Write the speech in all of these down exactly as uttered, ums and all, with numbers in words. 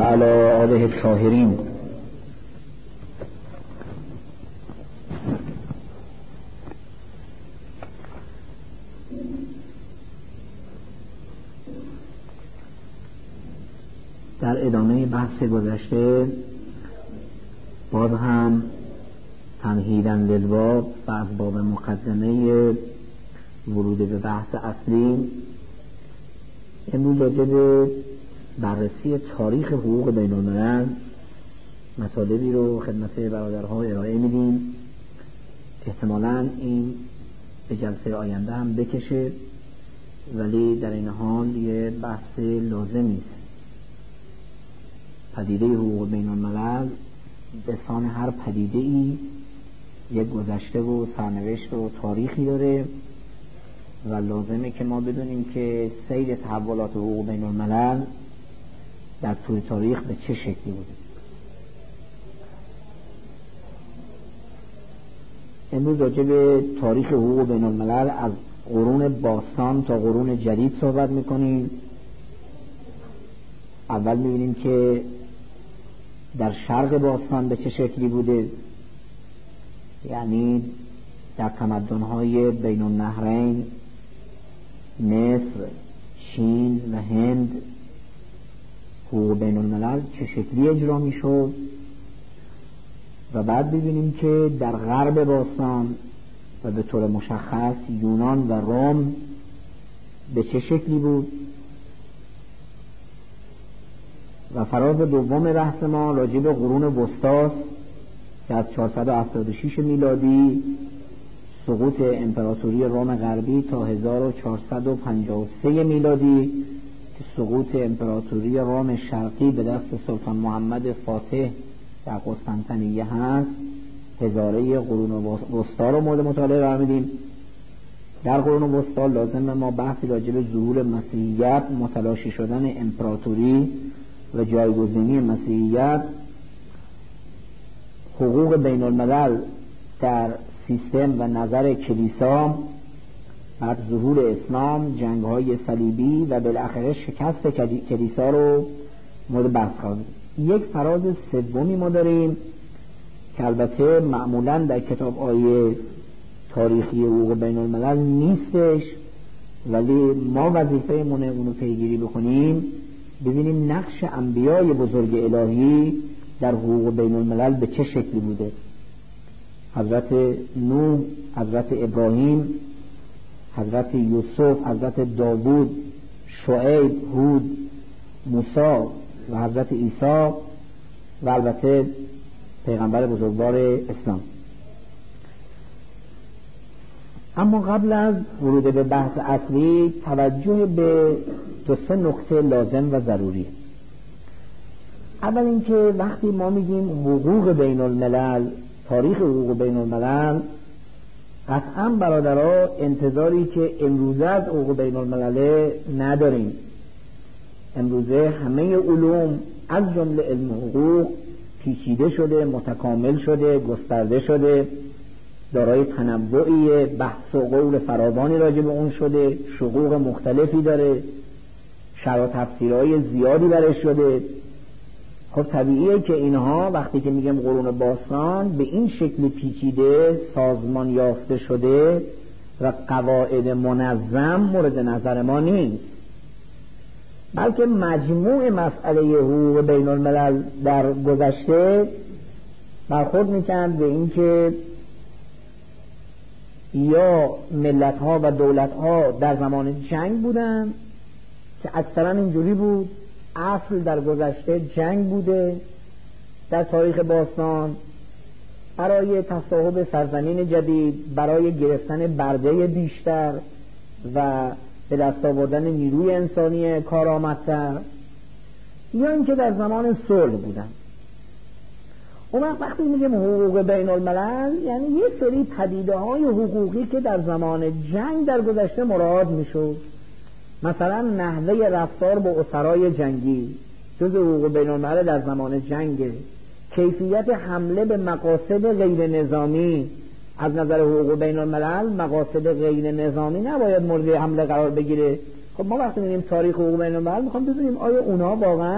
وعلى آله الطاهرین. در ادامه بحث گذشته باز هم تمهیداً للباب و از باب مقدمه ورود به بحث اصلی امروز راجع به بررسی تاریخ حقوق بین الملل مطالبی رو خدمت برادرها ارائه میدیم. احتمالاً این به جلسه آینده هم بکشه، ولی در این حال یه بحث لازمی است. پدیده حقوق بین الملل به سان هر پدیده ای یک گذشته و سرنوشت و تاریخی داره و لازمه که ما بدونیم که سیر تحولات حقوق بین الملل در طول تاریخ به چه شکلی بوده. امروز راجع به تاریخ حقوق بین الملل از قرون باستان تا قرون جدید صحبت میکنیم. اول میبینیم که در شرق باستان به چه شکلی بوده، یعنی در تمدن‌های بین النهرین، مصر، چین و هند، حقوق بین الملل چه شکلی اجرا میشد. و بعد ببینیم که در غرب باستان و به طور مشخص یونان و روم به چه شکلی بود. و فراز دوم بحث ما راجع به قرون وسطی که از چهارصد و هفتاد و شش میلادی سقوط امپراتوری روم غربی تا هزار و چهارصد و پنجاه و سه میلادی که سقوط امپراتوری روم شرقی به دست سلطان محمد فاتح در قسطنطنیه هست. هزاره قرون وسطی رو مورد مطالعه قرار میدیم. در قرون وسطی لازم ما بحثی راجع به ظهور مسیحیت، متلاشی شدن امپراتوری و جایگزینی مسیحیت، حقوق بین الملل در سیستم و نظر کلیسا، بعد ظهور اسلام، جنگ‌های صلیبی و بالاخره شکست کلیسا رو مورد بحث قرار میدیم. یک فراز سومی ما داریم که البته معمولاً در کتاب آیه تاریخی حقوق بین الملل نیستش، ولی ما وظیفه مونه اونو پیگیری بکنیم، ببینیم نقش انبیای بزرگ الهی در حقوق بین الملل به چه شکلی بوده. حضرت نوح، حضرت ابراهیم، حضرت یوسف، حضرت داوود، شعیب، هود، موسی و حضرت عیسی و البته پیغمبر بزرگوار اسلام. اما قبل از ورود به بحث اصلی توجه به دو سه نکته لازم و ضروری. اول اینکه وقتی ما میگیم حقوق بین الملل، تاریخ حقوق بین الملل، قطعا برادرها انتظاری که امروزه از حقوق بین الملل نداریم. امروزه همه علوم از جمله علم حقوق پیچیده شده، متکامل شده، گسترده شده، دارای تنوعی، بحث و قول فراوانی راجع به اون شده، شقوق مختلفی داره، شرح و تفسیرهای زیادی برش شده. خب طبیعیه که اینها وقتی که میگم قرون باستان به این شکل پیچیده سازمان یافته شده و قواعد منظم مورد نظر ما نیست، بلکه مجموع مسئله حقوق بین الملل در گذشته برخورد میکرد به این که یا ملت ها و دولت ها در زمان جنگ بودن که اکثرا اینجوری بود، اصل در گذشته جنگ بوده. در تاریخ باستان برای تصاحب سرزمین جدید، برای گرفتن برده بیشتر و به دست آوردن نیروی انسانی کارآمدتر، یا اینکه در زمان صلح بودن. اون وقتی میگم حقوق بین الملل یعنی یه سری پدیده های حقوقی که در زمان جنگ در گذشته مراعات میشد. مثلا نحوه رفتار با اسرای جنگی جز حقوق بین الملل در زمان جنگه. کیفیت حمله به مقاصد غیر نظامی از نظر حقوق بین الملل، مقاصد غیر نظامی نباید مورد حمله قرار بگیره. خب ما وقتی میگیم تاریخ حقوق بین الملل میخوام بدونیم آیا اونها واقعا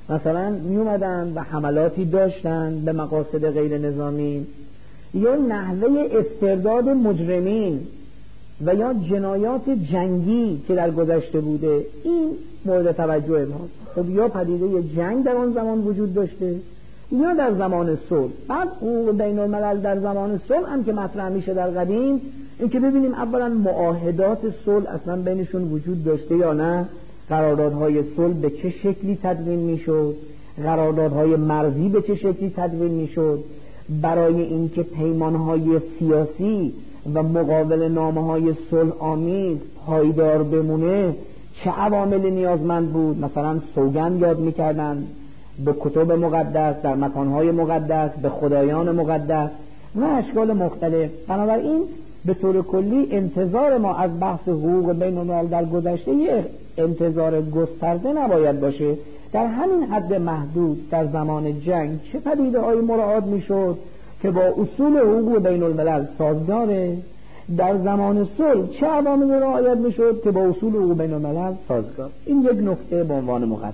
مثلا می اومدن و حملاتی داشتن به مقاصد غیر نظامی، یا نحوه استرداد مجرمین و یا جنایات جنگی که در گذشته بوده، این مورد توجه ماست. خب یا پدیده جنگ در آن زمان وجود داشته یا در زمان صلح. بعد حقوق بین الملل در زمان صلح هم که مطرح میشه در قدیم، این که ببینیم اولا معاهدات صلح اصلا بینشون وجود داشته یا نه، قراردادهای صلح به چه شکلی تدوین میشد، قراردادهای مرزی به چه شکلی تدوین میشد، برای اینکه پیمانهای سیاسی و مقابل نامه‌های صلح آمیز پایدار بمونه چه عوامل نیازمند بود. مثلا سوگند یاد میکردن به کتب مقدس در مکانهای مقدس، به خدایان مقدس و اشکال مختلف. بنابراین به طور کلی انتظار ما از بحث حقوق بین الملل در گذشته یه انتظار گسترده نباید باشه. در همین حد محدود در زمان جنگ چه پدیده‌هایی مراعات میشد که با اصول حقوق بین الملل سازگاره، در زمان صلح چه عواملی رعایت میشد که با اصول حقوق بین الملل سازگار. این یک نکته به عنوان مقدم.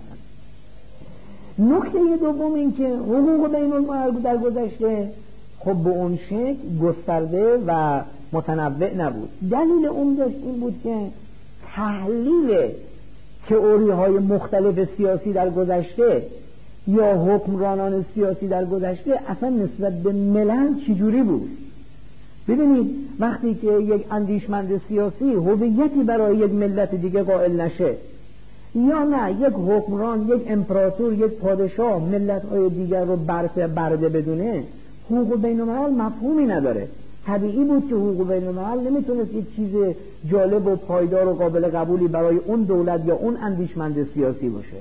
نکته دوم این که حقوق بین الملل در گذشته خب به اون شکل گسترده و متنوع نبود. دلیل اون داشت این بود که تحلیل تئوری های مختلف سیاسی در گذشته یا حکمرانان سیاسی در گذشته اصلا نسبت به ملل چجوری بود. ببینید وقتی که یک اندیشمند سیاسی هویتی برای یک ملت دیگه قائل نشه، یا نه یک حکمران، یک امپراتور، یک پادشاه ملت‌های دیگر رو برده برده بدونه، حقوق بین الملل مفهومی نداره. طبیعی بود که حقوق بین الملل نمیتونست یک چیز جالب و پایدار و قابل قبولی برای اون دولت یا اون اندیشمند سیاسی باشه.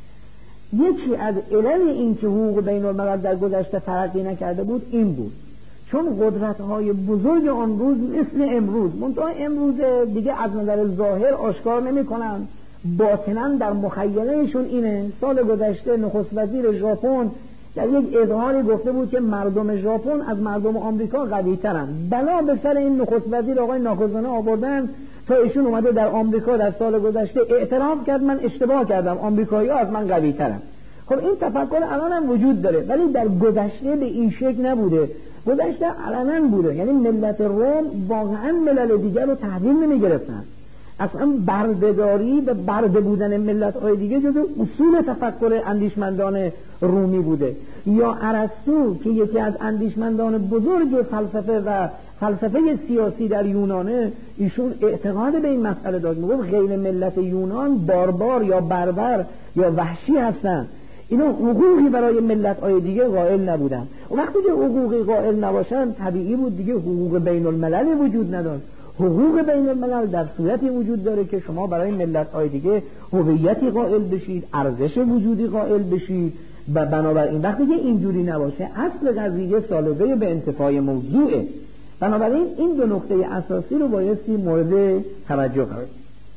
یکی از علل این که حقوق بین الملل در گذشته ترقی نکرده بود این بود چون قدرت‌های بزرگ آن روز مثل امروز، منتها امروز دیگه از نظر ظاهر آشکار نمی‌کنن، باطناً در مخیلهشون اینه. سال گذشته نخست وزیر ژاپن در یک اظهاری گفته بود که مردم ژاپن از مردم آمریکا قوی‌ترن. بلا به سر این نخست وزیر آقای ناکازونه آوردن تا ایشون اومده در آمریکا در سال گذشته اعتراف کرد من اشتباه کردم، آمریکایی‌ها از من قوی‌ترن. خب این تفکر الان هم وجود داره، ولی در گذشته به این شکل نبوده. گذشته علنا بوده، یعنی ملت روم واقعا ملل دیگر رو تحویل نمی‌گرفتن. اصلا بردهداری و برده بودن ملت‌های دیگه جزو اصول تفکر اندیشمندان رومی بوده. یا ارسطو که یکی از اندیشمندان بزرگ فلسفه و فلسفه سیاسی در یونانه، ایشون اعتقاد به این مسئله داشت، میگفت غیر ملت یونان باربار یا بربر یا وحشی هستن، اینا حقوقی برای ملت‌های دیگه قائل نبودن. و وقتی که حقوقی قائل نباشن طبیعی بود دیگه حقوق بین المللی وجود نداشت. حقوق بین الملل در صورتی وجود داره که شما برای ملت‌های دیگه هویتی قائل بشید، ارزش وجودی قائل بشید، و بنابراین وقتی که اینجوری نباشه اصل قضیه سالبه به انتفاع موضوعه. بنابراین این دو نکته اساسی رو بایستی مورد توجه قرار.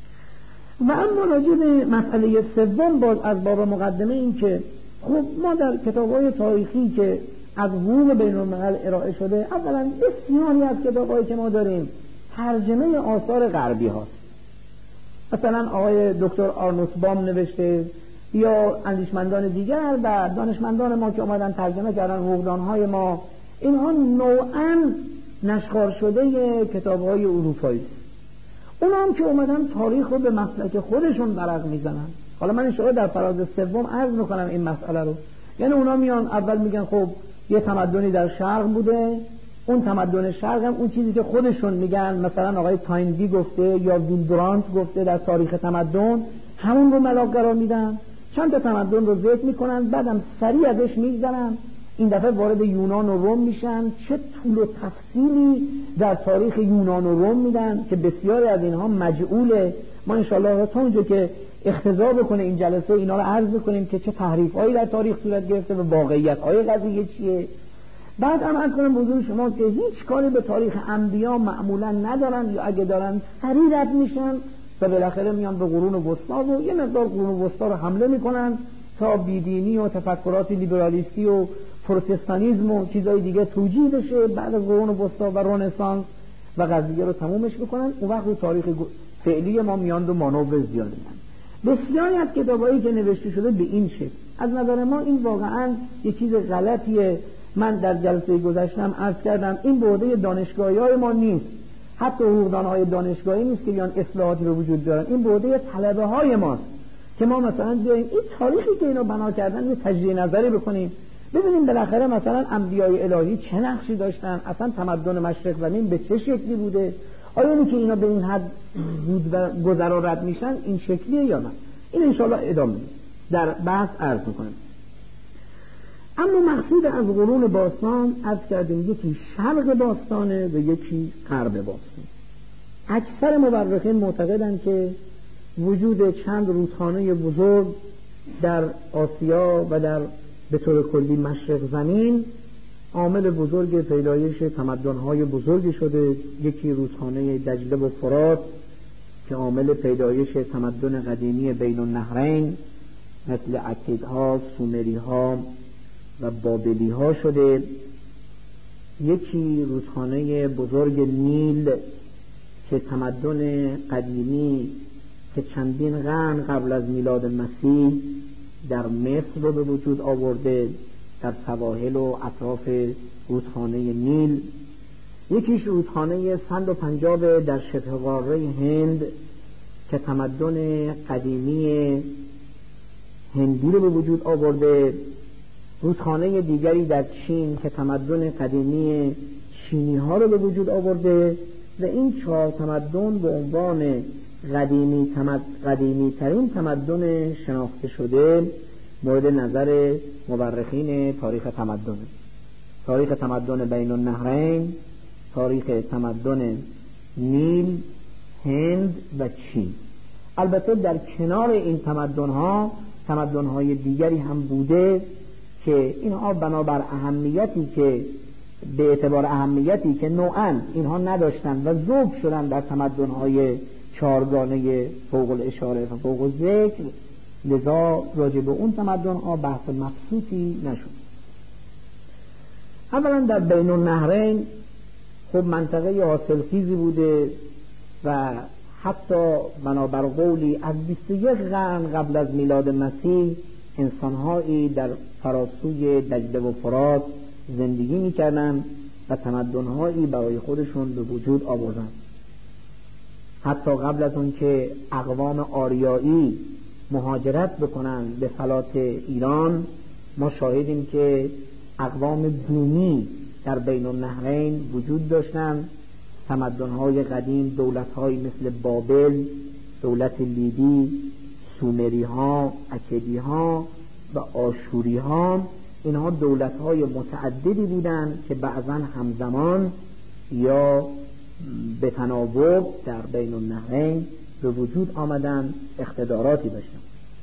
و اما راجع به مسئله سوم باز از باب مقدمه این که خب ما در کتاب‌های تاریخی که از حقوق بین الملل ارائه شده، اولا بسیاری از کتاب‌هایی که ما داریم ترجمه آثار غربی هاست. مثلا آقای دکتر آرنوس بام نوشته یا اندیشمندان دیگر و دانشمندان ما که اومدن ترجمه کردن حقوقدان‌های ما، اینها نوعاً نشخوار شده کتاب‌های اروپایی. اونا هم که اومدن تاریخ رو به مسلک خودشون برق میزنن. حالا من انشاءالله در فراز سوم عرض میکنم این مسئله رو. یعنی اونا میان اول میگن خب یه تمدنی در شرق بوده، اون تمدن شرق هم اون چیزی که خودشون میگن، مثلا آقای تاینبی گفته یا ویلبرانت گفته در تاریخ تمدن، همون رو ملاک قرار میدن، چند تا تمدن رو ذکر میکنن، بعدم سریع ازش میگذرن، این دفعه وارد یونان و روم میشن، چه طول و تفصیلی در تاریخ یونان و روم میدن که بسیاری از اینها مجعوله. ما انشاءالله تا اونجا که اختزا بکنه این جلسه اینا رو عرض بکنیم که چه تحریف‌هایی در تاریخ صورت گرفته و واقعیت‌های قضیه چیه. بعد هم عرض کنم حضور شما که هیچ کاری به تاریخ انبیا معمولا ندارن، یا اگه دارن سریع رد میشن و بالاخره میان به قرون وسطا و یه مقدار قرون وسطا رو حمله میکنن تا بیدینی و تفکرات لیبرالیستی و پروتستانیسم و چیزای دیگه توجیه بشه بعد از قرون وسطا و رنسانس و قضیه رو تمومش بکنن. اون وقت تاریخ فعلی ما میان دو مانور زیاد میدن. بسیاری از کتابایی که نوشته شده به این شکل. از نظر ما این واقعا یه چیز غلطیه. من در جلسه گذشتم عرض کردم این بعده دانشگاهی‌های ما نیست، حتی حقوقدان‌های دانشگاهی نیست که بیان اصلاحاتی به وجود بیارن، این بعده طلبه‌های ماست که ما مثلا بیایم این تاریخی که اینا بنا کردن یه تجزیه نظری بکنیم، ببینیم بالاخره مثلا انبیای الهی چه نقشی داشتن، اصلا تمدن مشرق زمین به چه شکلی بوده، آیا اینی که اینا به این حد زود و گذرا رد میشن این شکلیه یا نه. این انشاءالله ادامه در بحث عرض میکنم. اما مقصود از قرون باستان عرض کردیم یکی شرق باستانه و یکی غرب باستان. اکثر مورخین معتقدند که وجود چند رودخانه بزرگ در آسیا و در به طور کلی مشرق زمین عامل بزرگ پیدایش تمدن‌های بزرگی شده. یکی رودخانه دجله و فرات که عامل پیدایش تمدن قدیمی بین النهرین مثل اکیدها، سومری‌ها و بابلی‌ها شده. یکی رودخانه بزرگ نیل که تمدن قدیمی که چندین قرن قبل از میلاد مسیح در مصر رو به وجود آورده، در سواحل و اطراف رودخانه نیل. یکیش رودخانه صد و پنجاب در شبه قاره هند که تمدن قدیمی هندی رو به وجود آورده. رودخانه دیگری در چین که تمدن قدیمی چینی ها رو به وجود آورده و این چهار تمدن به عنوان قدیمی تمد... قدیمی ترین تمدن شناخته شده مورد نظر مورخین تاریخ تمدن. تاریخ تمدن بین النهرین، تاریخ تمدن نیل، هند و چین. البته در کنار این تمدن‌ها تمدن‌های دیگری هم بوده که اینها بنابر اهمیتی که به اعتبار اهمیتی که نوعاً اینها نداشتن و ذوب شدن در تمدن‌های چهارگانه فوق الاشاره و فوق الذکر، لذا راجع به اون تمدن‌ها بحث مبسوطی نشد. اولا در بین النهرین خب منطقه حاصلخیزی بوده و حتی بنابر قولی از بیست و یک قرن قبل از میلاد مسیح انسان‌هایی در فراسوی دجله و فرات زندگی می‌کردند و تمدن‌هایی برای خودشون به وجود آوردند. حتی قبل از اون که اقوام آریایی مهاجرت بکنن به فلات ایران، ما شاهدیم که اقوام بومی در بین النهرین وجود داشتند. تمدن‌های قدیم، دولت‌هایی مثل بابل، دولت لیدی، سومری‌ها، اکدی‌ها و آشوری‌ها، اینها دولت‌های متعددی بودند که بعضاً همزمان یا به تناوب در بین النهرین به وجود آمدن، اقتداراتی داشتن.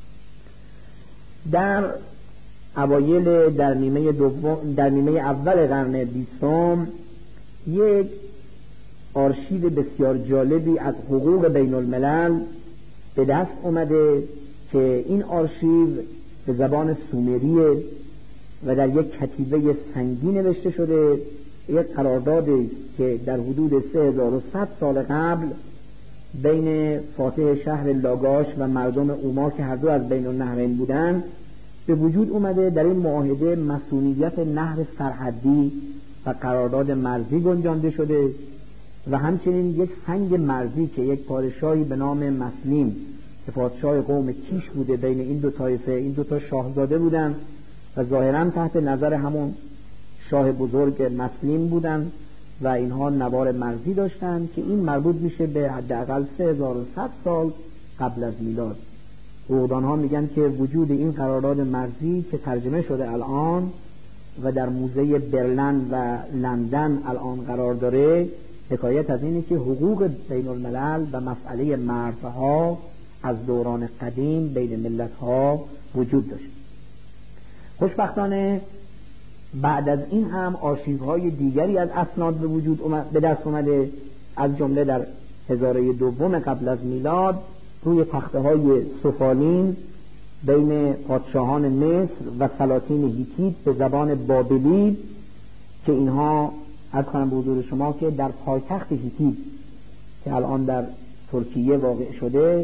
در اوایل در نیمه دوم در نیمه اول قرن بیستم یک آرشیو بسیار جالبی از حقوق بین الملل به دست اومده که این آرشیو به زبان سومریه و در یک کتیبه سنگی نوشته شده. یک قراردادی که در حدود سه هزار و صد سال قبل بین فاتح شهر لاگاش و مردم اوما که هر دو از بین النهرین بودند به وجود اومده. در این معاهده مسئولیت نهر سرحدی و قرارداد مرزی گنجانده شده و همچنین یک سنگ مرزی که یک پادشاهی به نام مسلیم که پادشاه قوم کیش بوده بین این دو طایفه، این دو تا شاهزاده بودند و ظاهراً تحت نظر همون شاه بزرگ مسلیم بودند و اینها نوار مرزی داشتند که این مربوط میشه به حداقل سه هزار و صد سال قبل از میلاد. حقوقدان‌ها میگن که وجود این قرارداد مرزی که ترجمه شده الان و در موزه برلین و لندن الان قرار داره، حکایت از اینه که حقوق بین الملل و مسئله مرزها از دوران قدیم بین ملت‌ها وجود داشت. خوشبختانه بعد از این هم آرشیوهای دیگری از اسناد به وجود به دست اومده، از جمله در هزاره دوم قبل از میلاد روی تخته های سفالین بین پادشاهان مصر و سلاطین هیتیت به زبان بابلی که اینها از کنم به حضور شما که در پایتخت هیتیت که الان در ترکیه واقع شده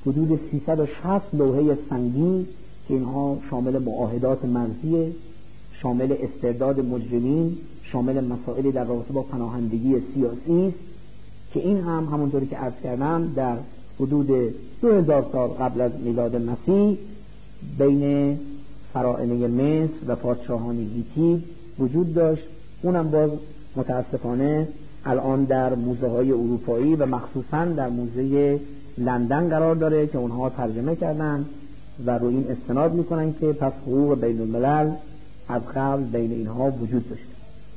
حدود سیصد و شصت لوحه سنگی که اینها شامل معاهدات مرزی، شامل استرداد مجرمین، شامل مسائلی در رابطه با پناهندگی سیاسی است که این هم همونطوری که عرض کردم در حدود دو هزار سال قبل از میلاد مسیح بین فراعنه مصر و پادشاهان هیتی وجود داشت. اونم باز متاسفانه الان در موزه های اروپایی و مخصوصا در موزه لندن قرار داره که اونها ترجمه کردن و رو این استناد میکنن که پس حقوق بین الملل از قبل بین اینها وجود داشته.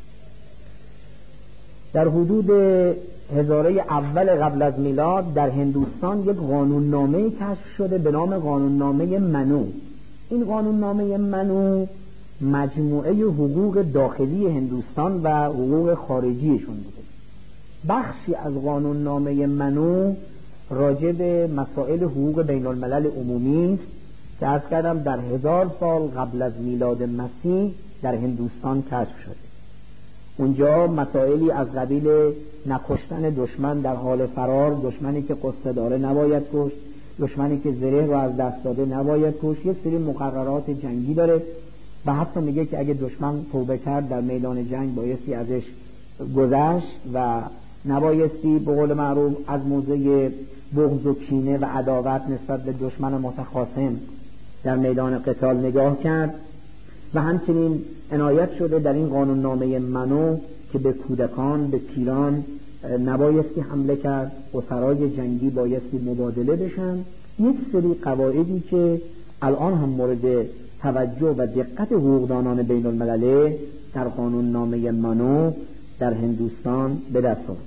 در حدود هزاره اول قبل از میلاد در هندوستان یک قانوننامه کشف شده به نام قانوننامه منو. این قانوننامه منو مجموعه حقوق داخلی هندوستان و حقوق خارجیشون بوده. بخشی از قانوننامه منو راجع به مسائل حقوق بین الملل عمومی که عرض کردم در هزار سال قبل از میلاد مسیح در هندوستان کشف شده. اونجا مسائلی از قبیل نکشتن دشمن در حال فرار، دشمنی که قصه داره نباید کشت، دشمنی که زره رو از دست داده نباید کشت، یک سری مقررات جنگی داره و حتی میگه که اگه دشمن توبه کرد در میدان جنگ بایستی ازش گذشت و نبایستی به قول معروف از موزه بغض و کینه و عداوت نسبت به دشمن متخاصم در میدان قتال نگاه کرد. و همچنین عنایت شده در این قانوننامه منو که به کودکان، به پیران نبایستی حمله کرد، اسرای جنگی بایستی مبادله بشن. یک سری قواعدی که الان هم مورد توجه و دقت حقوقدانان بین الملل در قانوننامه منو در هندوستان به دست آورد.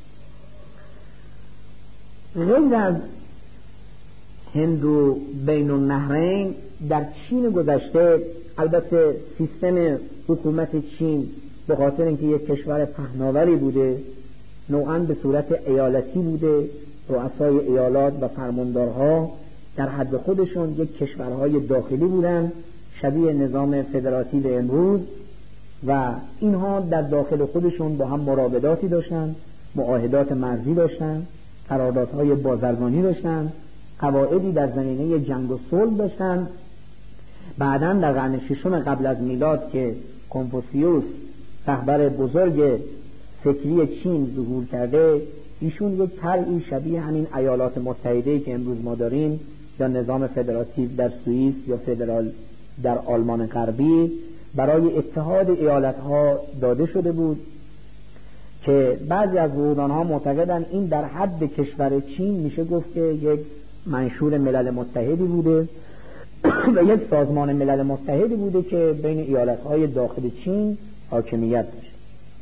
غیر از هند و بین النهرین در چین گذشته، البته سیستم حکومت چین به خاطر اینکه یک کشور پهناوری بوده، نوعاً به صورت ایالتی بوده، رؤسای ایالات و فرماندارها در حد خودشون یک کشورهای داخلی بودن شبیه نظام فدراتیو امروز و اینها در داخل خودشون با هم مراوداتی داشتن، معاهدات مرزی داشتن، قراردادهای بازرگانی داشتن، قواعدی در زمینه جنگ و صلح داشتن. بعداً در قرن ششم قبل از میلاد که کنفوسیوس رهبر بزرگ فکری چین ظهور کرده، ایشون یک طرحی شبیه همین ایالات متحده که امروز ما داریم یا نظام فدراتیو در سوئیس یا فدرال در آلمان غربی برای اتحاد ایالت‌ها داده شده بود که بعضی از حقوقدان‌ها معتقدند این در حد کشور چین میشه گفت که یک منشور ملل متحدی بوده و یک سازمان ملل متحدی بوده که بین ایالت‌های داخل چین حاکمیت داشت.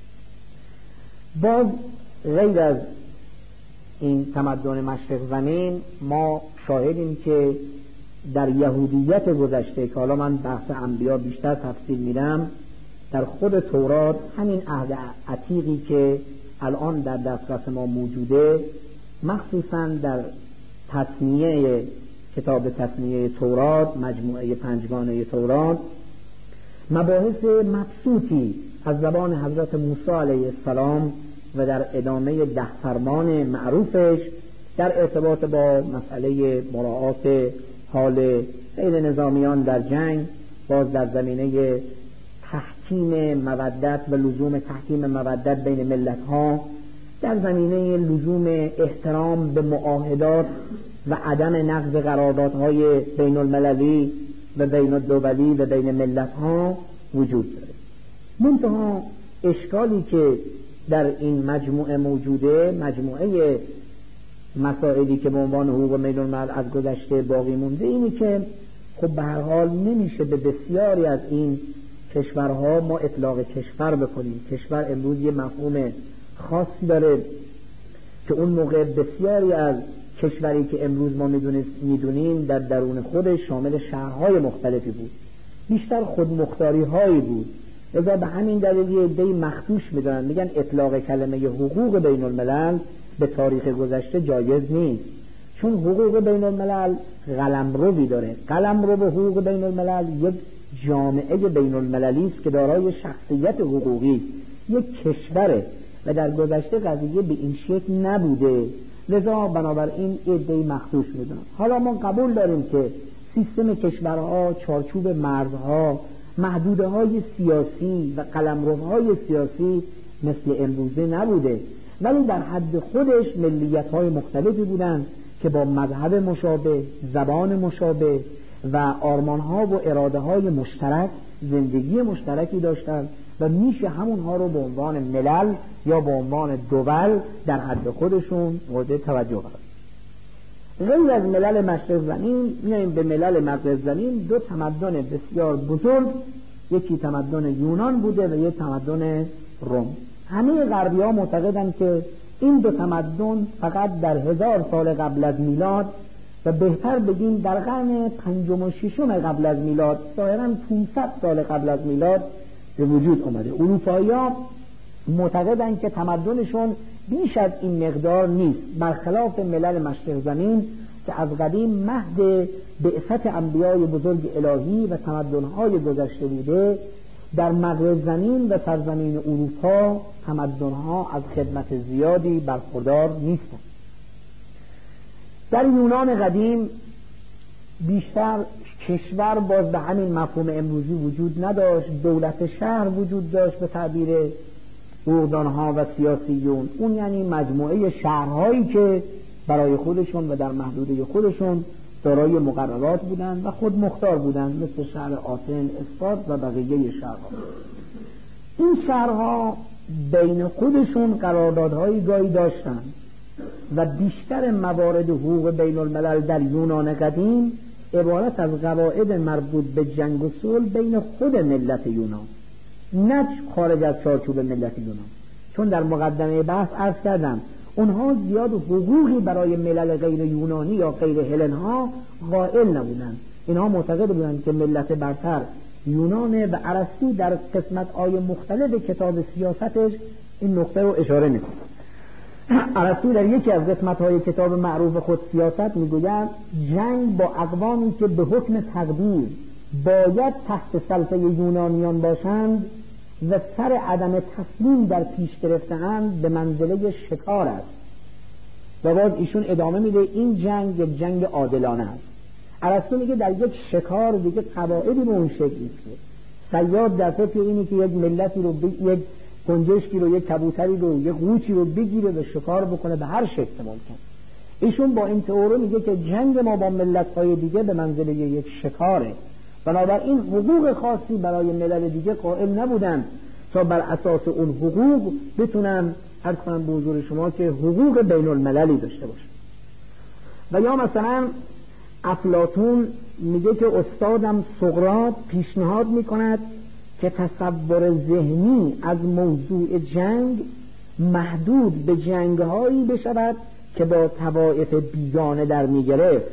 باز غیر از این تمدن مشرق زمین ما شاهدیم که در یهودیت گذشته که حالا من بحث انبیا بیشتر تفصیل میدم، در خود تورات همین عهد عتیقی که الان در دسترس ما موجوده، مخصوصا در تثنیه کتاب تثنیه تورات، مجموعه پنجگانه تورات، مباحث مبسوطی از زبان حضرت موسی علیه السلام و در ادامه ده فرمان معروفش در ارتباط با مسئله مراعات حال بین نظامیان در جنگ، باز در زمینه تحکیم مودت و لزوم تحکیم مودت بین ملت‌ها، در زمینه لزوم احترام به معاهدات و عدم نقض قراردادهای بین المللی و بین الدولی و بین ملت‌ها وجود داره. منتها اشکالی که در این مجموعه موجوده، مجموعه مسائلی که به عنوان حقوق بین الملل از گذشته باقی مونده، اینی که خب به هر حال نمیشه به بسیاری از این کشورها ما اطلاق کشور بکنیم. کشور امروز یه مفهوم خاصی داره که اون موقع بسیاری از کشوری که امروز ما میدونیم در درون خودش شامل شهرهای مختلفی بود، بیشتر خودمختاری هایی بود. لذا به همین دلیل یه عده‌ای مخدوش میدونن، میگن اطلاق کلمه حقوق بین الملل به تاریخ گذشته جایز نیست، چون حقوق بین الملل قلمروی داره. قلمرو به حقوق بین الملل یک جامعه بین المللی است که دارای شخصیت حقوقی یک کشوره و در گذشته قضیه به این شکل نبوده لذا بنابراین عده‌ای مخدوش میدونن. حالا ما قبول داریم که سیستم کشورها، چارچوب مرزها، محدوده های سیاسی و قلمروهای سیاسی مثل امروزه نبوده، ولی در حد خودش ملیت های مختلفی بودن که با مذهب مشابه، زبان مشابه و آرمان ها و اراده های مشترک زندگی مشترکی داشتند و میشه همونها رو به عنوان ملل یا به عنوان دول در حد خودشون مورد توجه قرار. غیر از ملل مشرق زمین میایم به ملل مغرب زمین. دو تمدن بسیار بزرگ، یکی تمدن یونان بوده و یک تمدن روم. همه غربی ها معتقدند که این دو تمدن فقط در هزار سال قبل از میلاد و بهتر بگیم در قرن پنجم و ششم قبل از میلاد، ظاهراً پانصد سال قبل از میلاد به وجود اومده. اروپایی‌ها معتقدند که تمدنشون بیش از این مقدار نیست، برخلاف ملل مشرق زمین که از قدیم مهد بعثت انبیای بزرگ الهی و تمدن‌های گذشته بوده. در مغرب زمین و سرزمین اروپا تمدن‌ها از خدمت زیادی برخوردار نیستند. در یونان قدیم بیشتر کشور باز به همین مفهوم امروزی وجود نداشت، دولت شهر وجود داشت به تعبیر اوغدان‌ها و سیاسیون. اون یعنی مجموعه شهرهایی که برای خودشون و در محدوده خودشون دارای مقررات بودند و خود مختار بودند، مثل شهر آتن، اسپارت و بقیه شهرها. این شهرها بین خودشون قراردادهای گاهی داشتند و بیشتر موارد حقوق بین الملل در یونان قدیم عبارت از قواعد مربوط به جنگ و صلح بین خود ملت یونان، نه خارج از چارچوب ملت یونان. چون در مقدمه بحث عرض کردم اونها زیاد حقوقی برای ملل غیر یونانی یا غیر هلن ها قائل نبودند. اینها معتقد بودند که ملت برتر یونانه و ارسطو در قسمت‌های مختلف کتاب سیاستش این نقطه رو اشاره می‌کنه. ارسطو در یکی از قسمت‌های کتاب معروف خود سیاست میگوید جنگ با اقوامی که به حکم تقدیر باید تحت سلطه یونانیان باشند و سر عدم تسلیم در پیش گرفته‌اند به منزله شکار است. و باز ایشون ادامه میده این جنگ یک جنگ عادلانه است. ارسطو میگه در یک شکار دیگه قواعدی به اون شکل نیست. صیاد در فکر اینه که یک ملتی رو ب... یک گنجشکی رو، یک کبوتری رو، یک قوچی رو بگیره و شکار بکنه به هر شکل ممکن. ایشون با این تئوری میگه که جنگ ما با ملت‌های دیگه به منزله یک شکاره. بنابراین حقوق خاصی برای ملل دیگه قائل نبودن تا بر اساس اون حقوق بتونن عرض کنم به حضور شما که حقوق بین المللی داشته باشن. و یا مثلا افلاطون میگه که استادم سقراط پیشنهاد میکند که تصور ذهنی از موضوع جنگ محدود به جنگهایی بشود که با طوایف بیگانه در میگرفت.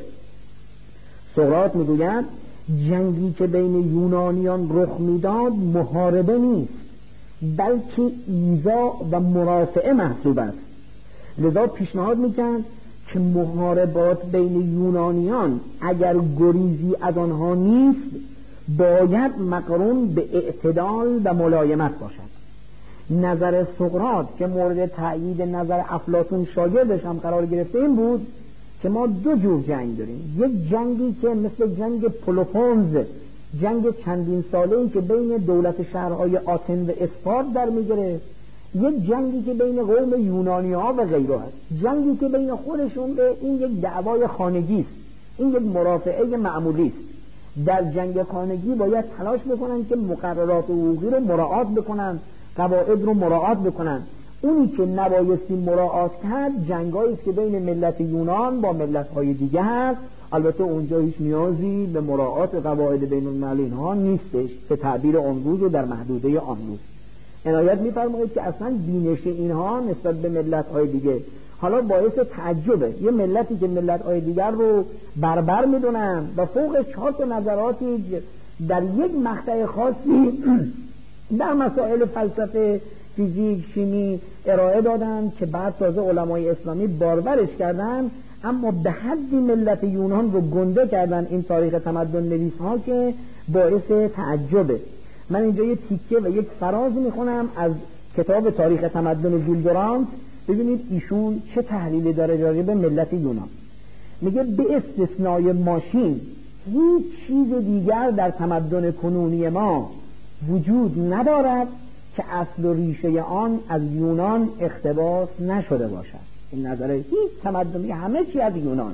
سقراط میگوید جنگی که بین یونانیان رخ میداد محاربه نیست بلکه ایذا و مرافعه محسوب است. لذا پیشنهاد میکرد که محاربات بین یونانیان اگر گریزی از آنها نیست باید مقرون به اعتدال و ملایمت باشد. نظر سقراط که مورد تأیید نظر افلاطون شاگردش هم قرار گرفته این بود که ما دو جور جنگ داریم. یک جنگی که مثل جنگ پلوپونز، جنگ چندین ساله‌ای که بین دولت شهرهای آتن و اسپارت در میگیره، یک جنگی که بین قوم یونانی‌ها و غیره است، جنگی که بین خودشون به این یک دعوای خانگی است، این یک مرافعه معمولی است. در جنگ خانگی باید تلاش بکنن که مقررات حقوقی رو مراعات بکنن، قواعد رو مراعات بکنن. اونی که نبایستی مراعات کرد جنگایی است که بین ملت یونان با ملت‌های دیگه هست. البته اونجا هیچ نیازی به مراعات قواعد بین المللی ها نیستش به تعبیر آن روز و در محدوده آن روز. عنایت می‌فرمایید که اصلا بینش اینها نسبت به ملت‌های دیگه حالا باعث تعجبه. یه ملتی که ملت‌های دیگر رو بربر می‌دونن و فوق چهار تا نظراتی در یک مقطع خاصی در مسائل فلسفه، فیزیک، شیمی ارائه دادن که بعد تازه علمای اسلامی بارورش کردن، اما به حدی ملت یونان رو گنده کردن این تاریخ تمدن نویس ها که باعث تعجبه. من اینجا یک تیکه و یک فراز میخونم از کتاب تاریخ تمدن جول دورانت ببینید ایشون چه تحلیلی داره راجع به ملت یونان. میگه به استثنای ماشین هیچ چیز دیگر در تمدن کنونی ما وجود ندارد که اصل و ریشه آن از یونان اقتباس نشده باشد. این نظره هیچ تمدنی، همه چی از یونانه.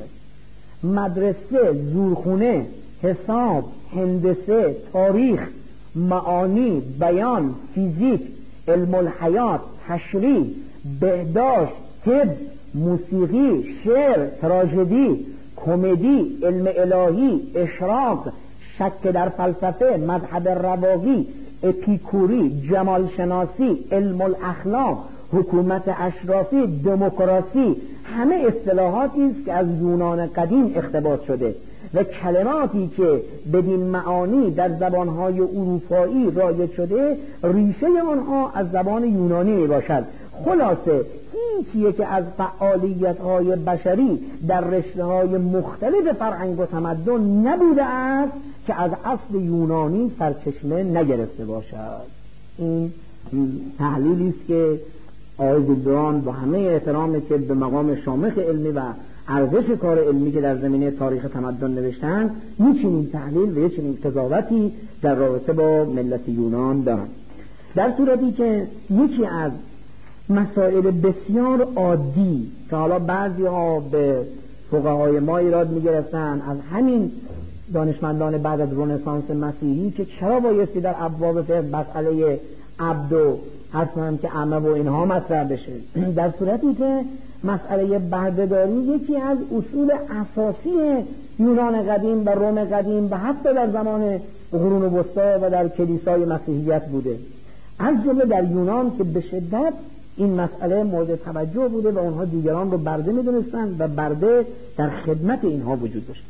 مدرسه، زورخونه، حساب، هندسه، تاریخ، معانی، بیان، فیزیک، علم الحیات، تشریح، بهداشت، طب، موسیقی، شعر، تراژدی، کمدی، علم الهی، اشراق، شک در فلسفه، مذهب رواقی، اپیکوری، جمال شناسی، علم الاخلاق، حکومت اشرافی، دموکراسی، همه اصطلاحاتی است که از یونان قدیم اقتباس شده و کلماتی که بدین معانی در زبانهای اروپایی رایج شده ریشه آنها از زبان یونانی می باشد. خلاصه هیچ یک از فعالیت‌های بشری در رشته‌های مختلف فرهنگ و تمدن نبوده است که از اصل یونانی سرچشمه نگرفته باشد. این تحلیلی است که آقای ویلدران با همه احترامی که به مقام شامخ علمی و ارزش کار علمی که در زمینه تاریخ تمدن نوشتن، این تحلیل و چنین قضاوتی در رابطه با ملت یونان دارند. در صورتی که یکی از مسائل بسیار عادی که حالا بعضی ها به فقهای ما ایراد می‌گرفتن از همین دانشمندان بعد از رنسانس مسیحی که چرا بایستی در ابواب فقه مسئله عبد و اصلا که عمه و اینها مطرح بشه، در صورتی که مسئله بردهداری یکی از اصول اساسی یونان قدیم و روم قدیم و حتی در زمان قرون وسطی و در کلیسای مسیحیت بوده، از جمله در یونان که به شدت این مسئله مورد توجه بوده و اونها دیگران رو برده می‌دونستند و برده در خدمت اینها وجود داشت.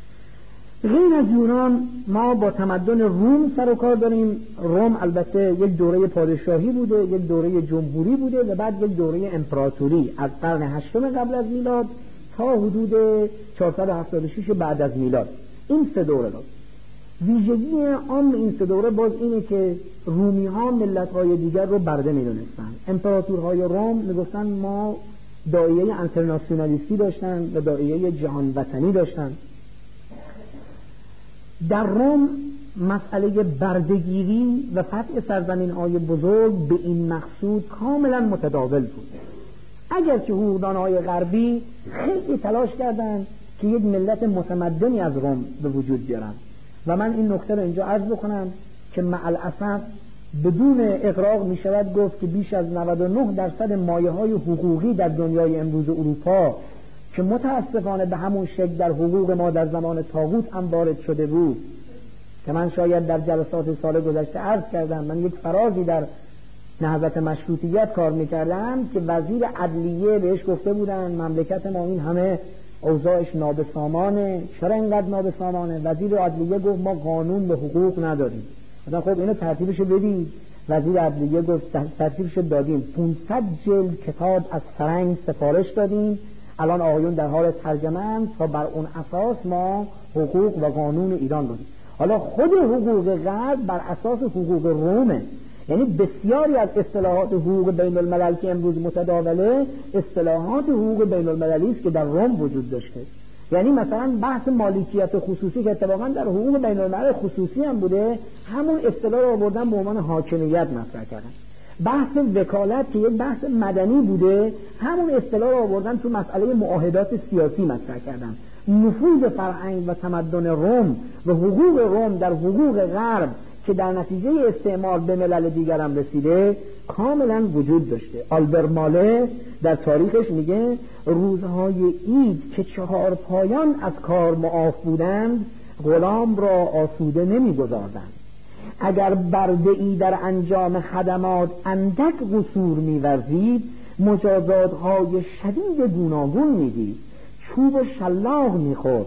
غیر از یونان ما با تمدن روم سر و کار داریم. روم البته یک دوره پادشاهی بوده، یک دوره جمهوری بوده و بعد یک دوره امپراتوری از قرن هشتم قبل از میلاد تا حدود چهارصد و هفتاد و شش بعد از میلاد. این سه دوره داشت. ویژگی عام این سه دوره باز اینه که رومی ها ملت های دیگر رو برده می دونستن. امپراتورهای روم می گفتن ما داعیه انترناسیونالیستی داشتن و داعیه جهان وطنی داشتن. در روم مسئله بردگیری و فتح سرزمین های بزرگ به این مقصود کاملا متداول بود. اگرچه حقوقدان های غربی خیلی تلاش کردند که یک ملت متمدنی از روم به وجود بیارن و من این نکته رو اینجا عرض بکنم که مع الاسف بدون اغراق می شود گفت که بیش از نود و نه درصد مایه های حقوقی در دنیای امروز اروپا که متاسفانه به همون شکل در حقوق ما در زمان طاغوت هم وارد شده بود که من شاید در جلسات سال گذشته عرض کردم. من یک فرازی در نهضت مشروطیت کار میکردم که وزیر عدلیه بهش گفته بودن مملکت ما این همه اوضاعش نابسامانه، چرا اینقدر نابسامانه؟ وزیر عدلیه گفت ما قانون به حقوق نداریم. مثلا خب اینو ترتیبشو بدید. وزیر عدلیه گفت ترتیبشو دادیم، پانصد جلد کتاب از فرنگ سفارش دادیم، الان آقایون در حال ترجمه اند تا بر اون اساس ما حقوق و قانون ایران رو. حالا خود حقوق غرب بر اساس حقوق رومه، یعنی بسیاری از اصطلاحات حقوق بین الملل که امروز متداوله اصطلاحات حقوق بین المللی است که در روم وجود داشته. یعنی مثلا بحث مالکیت خصوصی که اتفاقا در حقوق بین الملل خصوصی هم بوده، همون اصطلاح رو آوردن به عنوان حاکمیت مطرح کردن. بحث وکالت که یک بحث مدنی بوده، همون اصطلاح رو آوردن تو مسئله معاهدات سیاسی مطرح کردن. نفوذ فرهنگ و تمدن روم و حقوق روم در حقوق غرب که در نتیجه استعمار به ملل دیگر هم رسیده کاملا وجود داشته. آلبر ماله در تاریخش میگه روزهای عید که چهار پایان از کار معاف بودند غلام را آسوده نمیگذاردند. اگر برده ای در انجام خدمات اندک قصور می‌ورزید مجازات‌های شدید گوناگون می‌دید، چوب و شلاق می‌خورد،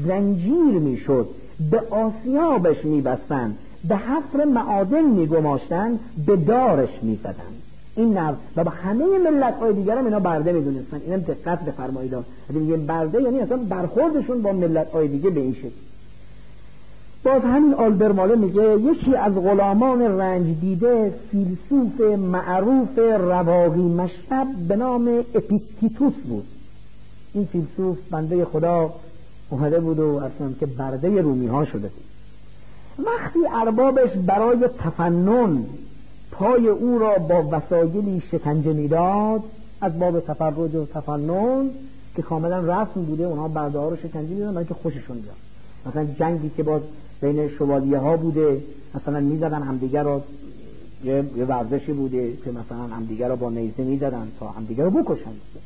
زنجیر می‌شد، به آسیابش می‌بستند، به حفر معادن می‌گماشتند، به دارش می‌زدند. این نوع و با همه ملت‌های دیگر هم اینا برده می‌دونستن. اینم دقت بفرمایید. میگه برده یعنی اصلا برخوردشون با ملت‌های دیگه به این شکل. باز همین آلبرماله میگه یکی از غلامان رنج دیده فیلسوف معروف رواقی مشرب به نام اپیکتیتوس بود. این فیلسوف بنده خدا اومده بود و اصلا که برده رومی ها شده بود. وقتی اربابش برای تفنن پای او را با وسایلی شکنجه میداد، از باب تفرج و تفنن که کاملا رسم بوده، اونها برده ها رو شکنجه میدادن برای که خوششون بیاد. مثلا جنگی که باز بین شوالیه ها بوده، مثلا میزدن همدیگر رو، یه ورزشی بوده که مثلا همدیگر رو با نیزه میزدن تا همدیگر رو بکشن.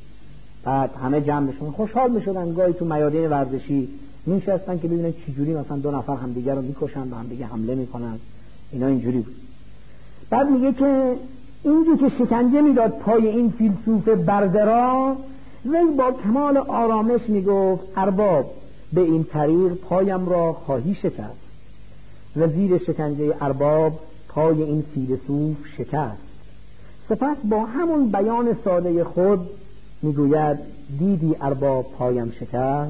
بعد همه جمع بشون خوشحال میشدن، گاهی تو میادین ورزشی میشستن که ببینن چجوری مثلا دو نفر همدیگر رو میکشن، به همدیگه حمله میکنن. اینا اینجوری بود. بعد میگه که اینجوری که شکنجه میداد پای این فیلسوف برده را، وی با کمال آرامش میگفت ارباب به این طریق پایم را خواهی شکست. و زیر شکنجه ارباب پای این فیلسوف شکست. سپس با همون بیان ساده خود میگوید دیدی ارباب پایم شکست.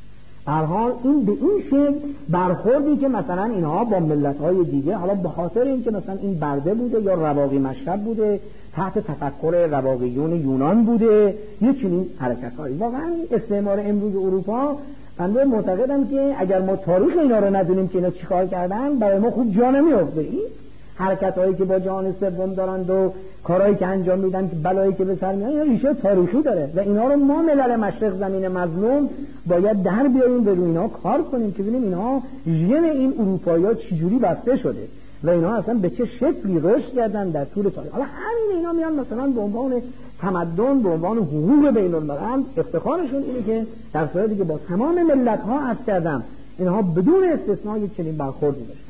هر حال این به این شکل برخوردی که مثلا اینها با ملت‌های دیگه، حالا به خاطر اینکه مثلا این برده بوده یا رواقی مشرب بوده، تحت تفکر رواقیون یونان بوده، یه چنین حرکت‌هایی. واقعا استعمار امروز اروپا، بنده معتقدم که اگر ما تاریخ اینا رو ندونیم که اینا چیکار کردن، برای ما خوب جا نمیافته. این حرکت‌هایی که با جهان سوم دارند و کارهایی که انجام میدن که بلایی که به سر میاد، اینا ریشه تاریخی داره و اینا رو ما ملل مشرق زمین مظلوم باید در بیاریم و روی اینا کار کنیم که ببینیم اینها ژن این اروپایی‌ها چجوری بسته شده و اینا اصلا به چه شکلی رشد کردن در طول تاریخ. حالا همین اینا میان مثلا به عنوان تمدن، به عنوان حقوق بین الملل، افتخارشون اینه که در صورتی که با تمام ملت‌ها عهد کردن، اینها بدون استثناء یک چنین برخوردی داشتن.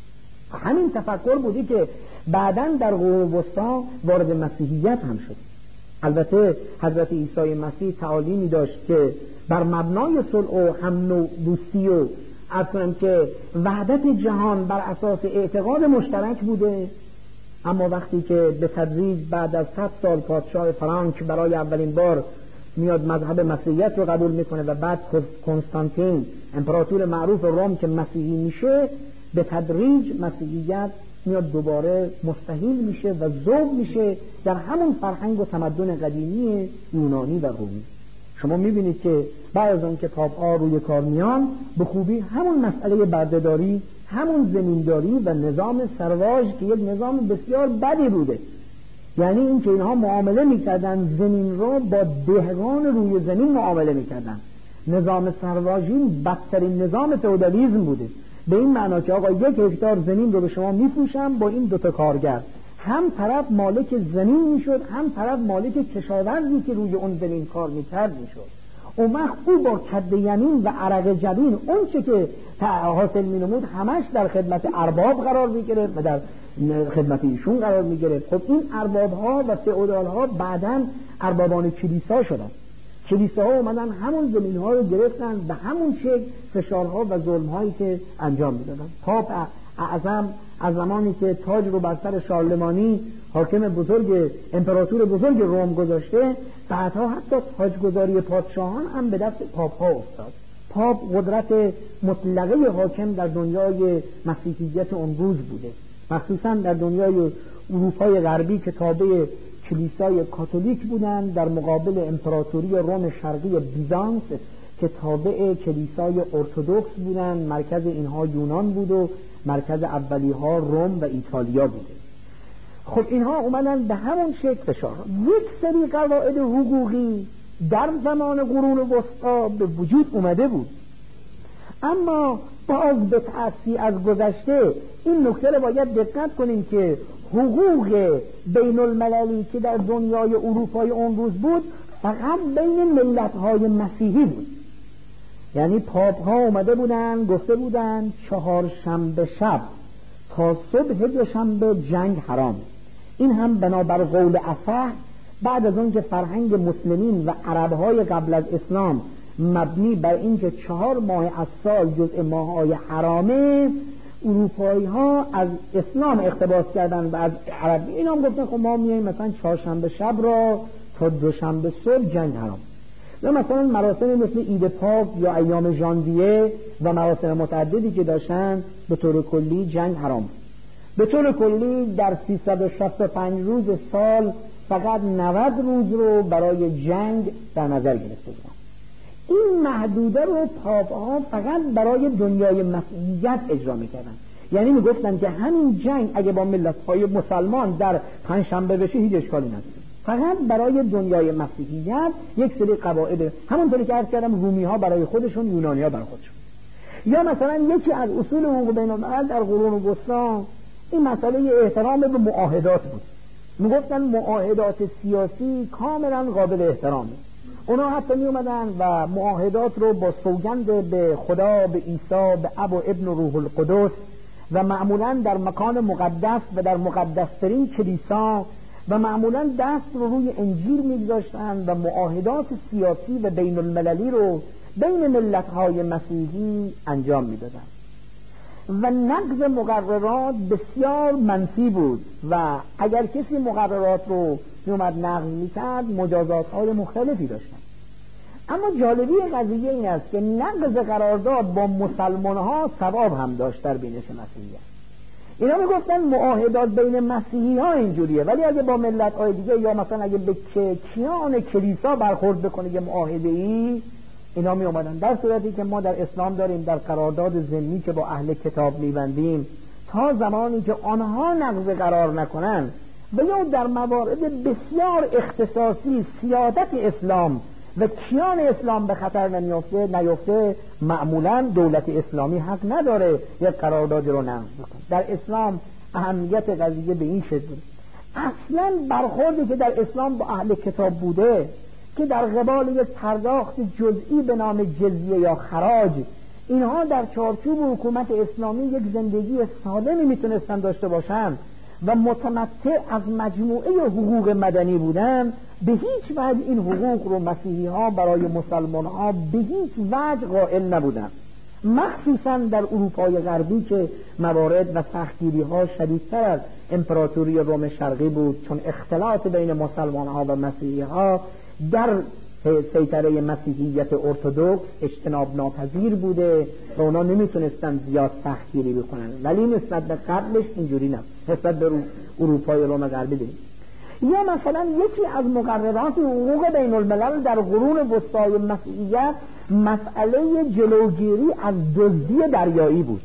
همین تفکر بودی که بعداً در قرون وسطی وارد مسیحیت هم شد. البته حضرت عیسی مسیح تعالیمی داشت که بر مبنای صلح و هم نوع دوستی و اصلا که وحدت جهان بر اساس اعتقاد مشترک بوده، اما وقتی که به تدریج بعد از صد سال پادشاه فرانک برای اولین بار میاد مذهب مسیحیت رو قبول میکنه و بعد کنستانتین امپراتور معروف روم که مسیحی میشه، به تدریج مسیحیت میاد دوباره مستحیل میشه و ذوب میشه در همون فرهنگ و تمدن قدیمی یونانی و رومی. شما میبینید که بعد از اون که پاپ‌ها روی کار میان، به خوبی همون مسئله بردهداری، همون زمینداری و نظام سرواژ که یک نظام بسیار بدی بوده، یعنی این که اینها معامله میکردن زمین رو با دهقان روی زمین معامله میکردن. نظام سرواژی بدترین نظام فئودالیسم بوده، به این معنا که آقا یک هکتار زمین رو به شما میفروشم با این دوتا کارگر، هم طرف مالک زمین میشد، هم طرف مالک کشاورزی که روی اون زمین کار میکرد میشد. اون وقت او با کد یمین و عرق جبین اون چه که حاصل مینمود همش در خدمت ارباب قرار میگرفت و در خدمت ایشون قرار میگرفت. خب این ارباب ها و فئودال ها بعداً اربابان کلیسا شدن. کلیساها اومدن همون زمین ها رو گرفتن، به همون شکل فشارها و ظلم هایی که انجام میدادن. پاپ اعظم از زمانی که تاج رو بر سر شارلمانی حاکم بزرگ امپراتور بزرگ روم گذاشته، بعدها حتی تاجگذاری پادشاهان هم به دست پاپ ها افتاد. پاپ قدرت مطلقه حاکم در دنیای مسیحیت اون روز بوده، مخصوصا در دنیای اروپای غربی که تابع کلیسای کاتولیک بودند، در مقابل امپراتوری روم شرقی بیزانس که تابع کلیسای ارتدوکس بودند. مرکز اینها یونان بود و مرکز اولی ها روم و ایتالیا بوده. خب اینها اومدن به همون شکل فشار. یک سری قواعد حقوقی در زمان قرون وسطا به وجود اومده بود، اما باز به تأثیر از گذشته این نکته رو باید دقت کنیم که حقوق بین المللی که در دنیای اروپای اون روز بود فقط بین ملت‌های مسیحی بود. یعنی پاپ ها اومده بودن گفته بودن چهار شنبه شب تا صبح دوشنبه جنگ حرام. این هم بنابر قول اصح بعد از اون که فرهنگ مسلمین و عربهای قبل از اسلام مبنی بر اینکه چهار ماه از سال جزء ماه‌های حرامه، اروپایی ها از اسلام اقتباس کردن و از عربی اینا هم گفتن خب ما میاییم مثلا چهارشنبه شب را تا دوشنبه صبح جنگ حرام. یا مثلا مراسم مثل عید پاک یا ایام ژانویه و مراسم متعددی که داشتن، به طور کلی جنگ حرام بود. به طور کلی در سیصد و شصت و پنج روز سال فقط نود روز رو برای جنگ در نظر گرفته بودن. این محدوده رو پاپ‌ها فقط برای دنیای مسیحیت اجرا می‌کردن. یعنی میگفتن که همین جنگ اگه با ملت‌های مسلمان در پنجشنبه بشه هیچ اشکالی نداره، فقط برای دنیای مسیحیت یک سری قواعد، همونطوری که عرض کردم رومی‌ها برای خودشون، یونانی‌ها برای خودشون. یا مثلا یکی از اصول حقوق بین‌الملل در قرون وسطی این مسئله احترام به معاهدات بود. میگفتن معاهدات سیاسی کاملا قابل احترامه. اونا حتی می اومدن و معاهدات رو با سوگند به خدا، به عیسی، به اب و ابن و روح القدس و معمولا در مکان مقدس و در مقدسترین کلیسا و معمولا دست رو روی انجیل میگذاشتن و معاهدات سیاسی و بین المللی رو بین ملت‌های مسیحی انجام میدادن. و نقض مقررات بسیار منفی بود و اگر کسی مقررات رو میومد نقض میکرد مجازات های مختلفی داشتن. اما جالبی قضیه این است که نقض قرارداد با مسلمان ها ثواب هم داشت در بینش مسیحیت. اینا میگفتن معاهدات بین مسیحی ها اینجوریه، ولی اگه با ملت های دیگه یا مثلا اگه به کیان کلیسا برخورد بکنه یه معاهده ای، اینا می اومدن. در صورتی که ما در اسلام داریم در قرارداد ضمنی که با اهل کتاب می‌بندیم تا زمانی که آنها نقض قرار نکنن و یا در موارد بسیار اختصاصی سیادت اسلام و کیان اسلام به خطر نیفته نیفته معمولا دولت اسلامی حق نداره یک قرارداد رو نقض بکنه. در اسلام اهمیت قضیه به این شکل اصلا برخوردی که در اسلام با اهل کتاب بوده که در قبال یک پرداخت جزئی به نام جزیه یا خراج اینها در چارچوب حکومت اسلامی یک زندگی سالمی میتونستن داشته باشن و متمتع از مجموعه حقوق مدنی بودن، به هیچ وجه این حقوق رو مسیحی ها برای مسلمان ها به هیچ وجه قائل نبودن. مخصوصا در اروپای غربی که موارد و سختگیری ها شدیدتر از امپراتوری روم شرقی بود، چون اختلاط بین مسلمان ها و مسیحی ها در سیطره مسیحیت ارتدوکس اجتناب ناپذیر بوده و اونا نمیتونستن زیاد سختگیری بکنن، ولی نسبت به قبلش اینجوری نه. نسبت به اروپای روم غربی داریم. یا مثلا یکی از مقررات حقوق بین الملل در قرون وسطای مسیحیت مسئله جلوگیری از دزدی دریایی بود.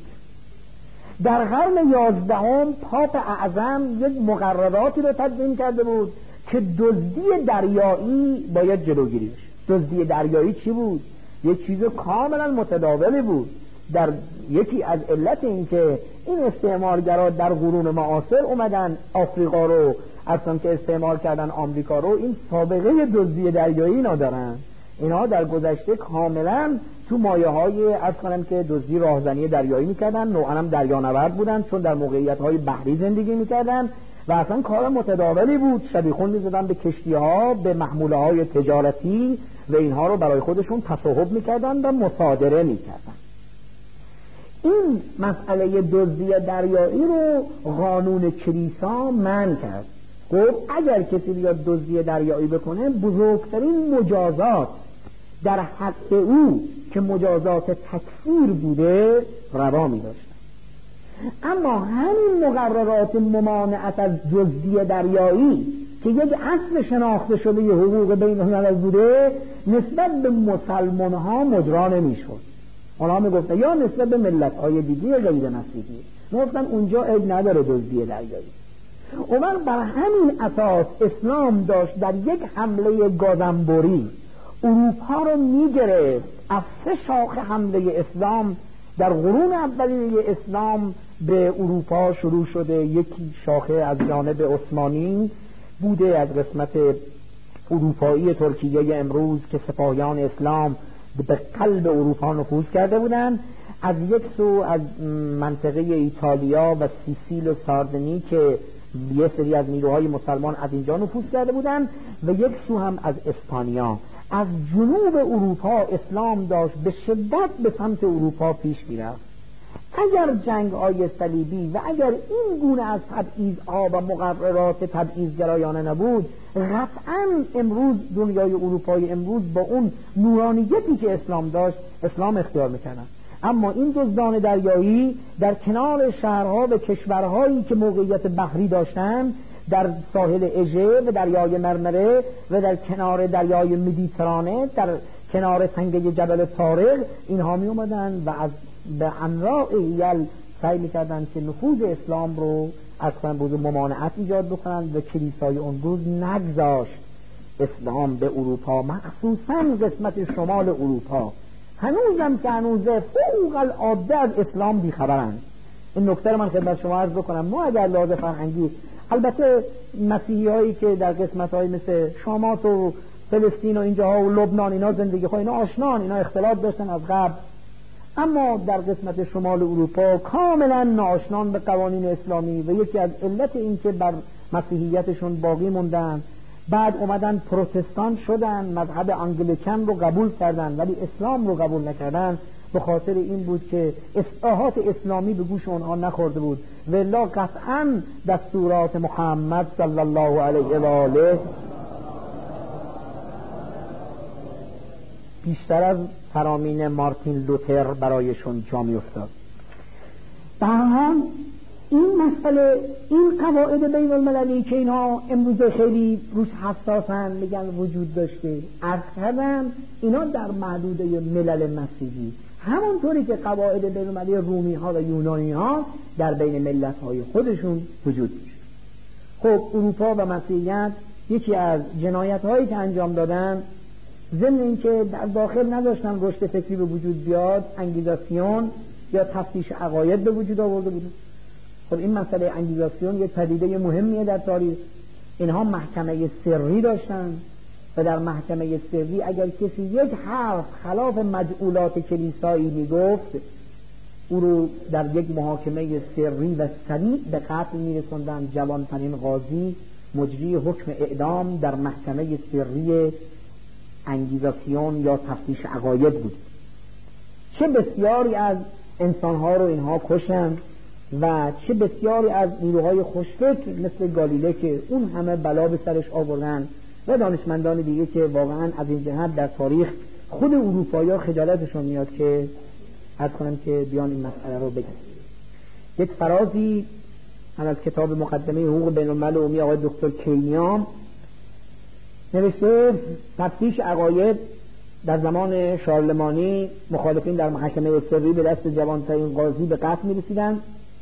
در قرن یازدهم پاپ اعظم یک مقرراتی رو تدوین کرده بود که دزدی دریایی باید جلوگیری بشه. دزدی دریایی چی بود؟ یک چیز کاملا متداولی بود. در یکی از علت این که این استعمارگرا در قرون معاصر اومدن آفریقا رو اصلا که استعمار کردن آمریکا رو، این سابقه دزدی دریایی ندارن. اینها در گذشته کاملا تو مایه های از کنم که دزدی راهزنی دریایی میکردن، نوعا هم دریانورد بودن چون در موقعیت های بحری زندگی میکردن و اصلا کار متداولی بود. شبیخون میزدن به کشتی ها، به محموله های تجارتی و اینها رو برای خودشون تصاحب میکردن و مصادره میکردن. این مسئله دزدی دریایی رو قانون کلیسا منع کرد. خب اگر کسی بیاد دزدی دریایی بکنه بزرگترین مجازات در حق او که مجازات تکفیر بوده روا می داشت. اما همین مقررات ممانعت از دزدی دریایی که یک اصل شناخته شده ی حقوق بین الملل بوده نسبت به مسلمان ها مجرا نمی شد. اونا می گفتن یا نسبت به ملت های دیگه غیر مسیحی می گفتن اونجا عیب نداره دزدی دریایی. عمر بر همین اساس اسلام داشت در یک حمله گازنبوری اروپا رو می گرفت. از سه شاخه حمله اسلام در قرون اولیه اسلام به اروپا شروع شده. یکی شاخه از جانب عثمانی بوده از قسمت اروپایی ترکیه امروز که سپاهیان اسلام به قلب اروپا نفوذ کرده بودند. از یک سو از منطقه ایتالیا و سیسیل و ساردنی که یه سری از نیروهای مسلمان از اینجا نفوذ کرده بودند و یک سو هم از اسپانیا. از جنوب اروپا اسلام داشت به شدت به سمت اروپا پیش میرفت اگر جنگ های صلیبی و اگر این گونه از تبعیض‌ها و مقررات تبعیض‌گرایانه نبود، قطعاً امروز دنیای اروپای امروز با اون نورانیتی که اسلام داشت اسلام اختیار میکنن. اما این دزدان دریایی در کنار شهرها و کشورهایی که موقعیت بحری داشتند، در ساحل اژه و دریای مرمره و در کنار دریای مدیترانه، در کنار تنگه جبل طارق، اینها می اومدن و از به انواع حیل سعی میکردن که نفوذ اسلام رو از کنن بود ممانعت ایجاد بکنن و کلیسای اون روز نگذاشت اسلام به اروپا، مخصوصا قسمت شمال اروپا هنوزم که هنوزه فوق العاده از اسلام بیخبرند. این نکته رو من خدمت شما عرض بکنم. ما اگر لحاظ فرهنگی، البته مسیحی هایی که در قسمت های مثل شامات و فلسطین و اینجاها و لبنان اینا زندگی خواهی، اینا آشنان، اینا اختلاط داشتن از قبل، اما در قسمت شمال اروپا کاملا ناآشنان به قوانین اسلامی و یکی از علت این که بر مسیحیتشون باقی موندن، بعد اومدن پروتستان شدن، مذهب انگلیکن رو قبول کردن ولی اسلام رو قبول نکردن، به خاطر این بود که اصلاحات اسلامی به گوش اونها نخورده بود. والله قطعا دستورات محمد صلی الله علیه و آله بیشتر از فرامین مارتین لوتر برایشون جا می افتاد. به هر حال این مسئله، این قواعد بین المللی که اینها امروز خیلی روش حساسن میگن وجود داشته، عرض کردم اینا در محدوده ملل مسیحی، همونطوری که قواعد بین المللی رومی ها و یونانی ها در بین ملت های خودشون وجود داشت. خب اروپا و مسیحیت یکی از جنایت هایی که انجام دادن، ضمن اینکه در داخل نداشتن رشد فکری به وجود بیاد، انگیزاسیون یا تفتیش عقاید به وجود آورده بود. خب این مسئله انگیزاسیون یک پدیده مهمیه در تاریخ. اینها محکمه سری داشتن و در محکمه سری اگر کسی یک حرف خلاف مجعولات کلیسایی میگفت، او رو در یک محاکمه سری و سریع به قتل میرسوندن. جوانترین قاضی مجری حکم اعدام در محکمه سری انگیزاسیون یا تفتیش عقاید بود. چه بسیاری از انسانها رو اینها کشن و چه بسیاری از نیروهای خوشفکر مثل گالیله که اون همه بلا به سرش آوردن و دانشمندان دیگه که واقعا از این جهت در تاریخ خود اروپایی ها خجالتشون میاد که عرض کنم که بیان این مسئله رو بگن. یک فرازی من از کتاب مقدمه حقوق بین الملل عمومی آقای دکتر کینیام نوشته، تفتیش عقاید در زمان شارلمانی مخالفین در محکمه سری به دست جوانترین قاضی به قتل می‌رسیدند.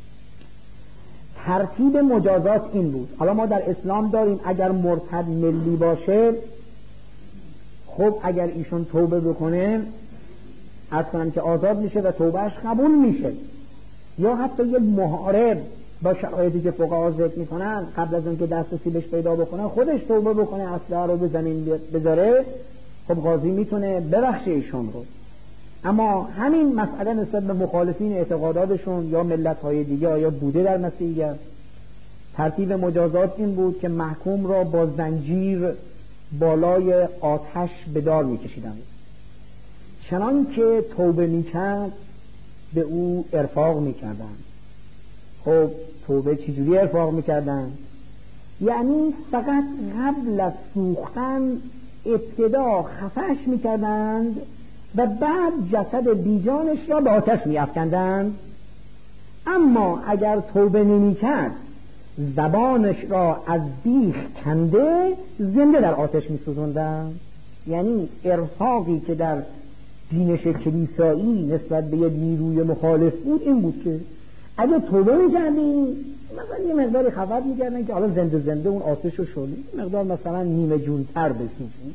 ترتیب مجازات این بود. حالا ما در اسلام داریم اگر مرتد ملی باشه، خب اگر ایشون توبه بکنه عرض کنم که آزاد میشه و توبهش قبول میشه، یا حتی یک محارب با شرایطی که فقها ذکر میکنن قبل از اینکه دسترسی بهش پیدا بکنه خودش توبه بکنه، اسلحه رو به زمین بذاره، خب قاضی میتونه ببخشه ایشون رو. اما همین مسئله نسبت به مخالفین اعتقاداتشون یا ملت‌های دیگه آیا بوده در مسیحیت؟ ترتیب مجازات این بود که محکوم را با زنجیر بالای آتش به دار میکشیدند، چنان که توبه میکرد به او ارفاق میکردند. خب توبه چجوری ارفاق میکردند؟ یعنی فقط قبل از سوختن ابتدا خفش میکردند و بعد جسد بیجانش را به آتش میافکندند. اما اگر توبه نمیکرد زبانش را از بیخ کنده زنده در آتش میسوزوندند. یعنی ارفاقی که در دینش کلیسایی نسبت به یک نیروی مخالف بود این بود که اگه توبه میکردی مثلا یه مقداری خبر میکردن که حالا زنده زنده اون آتش رو شلی مقدار مثلا نیمه جونتر بسوزی.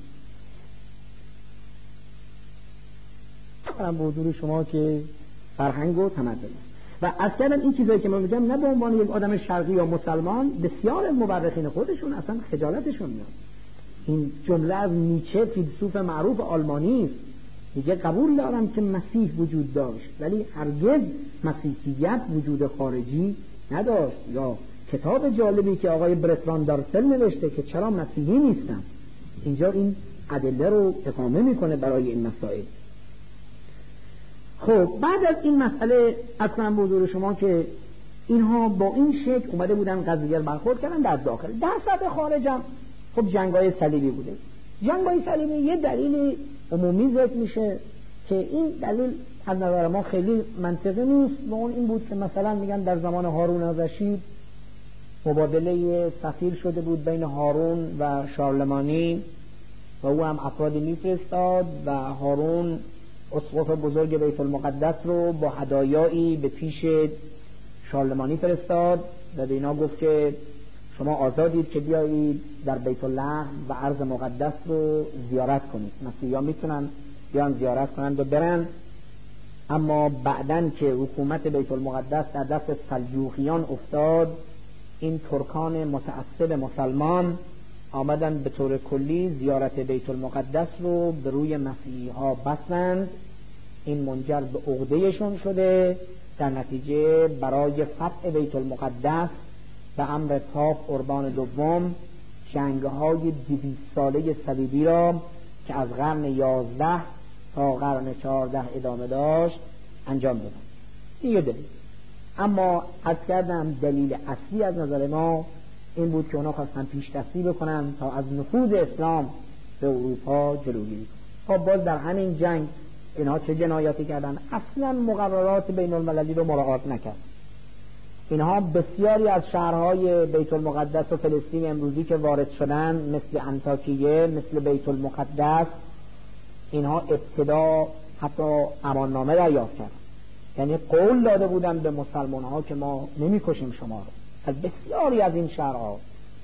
به حضور شما که فرهنگ و تمدن و از کردن این چیزایی که من میگم نه به عنوان یک آدم شرقی یا مسلمان، بسیار از مورخین خودشون اصلا خجالتشون میاد. این جمله از نیچه، فیلسوف معروف آلمانی، میگه قبول دارم که مسیح وجود داشت ولی هرگز مسیحیت وجود خارجی نداشت. یا کتاب جالبی که آقای برتراند دارسل نوشته که چرا مسیحی نیستم، اینجا این ادله رو اقامه میکنه برای این مسائل. خب بعد از این مسئله اصلا به حضور شما که اینها با این شکل اومده بودن قضیه برخورد کردن در داخل. در سطح خارجم خب جنگ‌های صلیبی بوده. جنگ‌های صلیبی یه دلیل عمومی ذکر میشه که این دلیل از نظر ما خیلی منطقی نیست و اون این بود که مثلا میگن در زمان هارون الرشید مبادله سفیر شده بود بین هارون و شارلمانی و او هم افرادی میفرستاد و هارون اسقف بزرگ بیت المقدس رو با هدایایی به پیش شارلمانی فرستاد و به اینا گفت که شما آزادید که بیایید در بیت الله و ارض مقدس رو زیارت کنید، مسیحیان میتونن بیان زیارت کنند و برن، اما بعدن که حکومت بیت المقدس در دست سلجوقیان افتاد این ترکان متعصب مسلمان آمدن به طور کلی زیارت بیت المقدس رو به روی مسیحی ها بستند. این منجر به عقدهشون شده، در نتیجه برای فتح بیت المقدس به امر پاپ اوربان دوم جنگ‌های دویست ساله صلیبی را که از قرن یازده تا قرن چهارده ادامه داشت انجام دادن. دیگه دلیل، اما از کردم دلیل اصلی از نظر ما این بود که اونا خواستن پیش دستی بکنن تا از نفوذ اسلام به اروپا جلوگیری کنن. خب باز در همین جنگ اینها چه جنایاتی کردن؟ اصلا مقررات بین المللی رو مراعات نکرد. اینها بسیاری از شهرهای بیت المقدس و فلسطین امروزی که وارد شدن مثل انطاکیه، مثل بیت المقدس، اینها ابتدا حتی اماننامه دریافت کردن، یعنی قول داده بودن به مسلمان ها که ما نمیکشیم شما رو از بسیاری از این شهرها،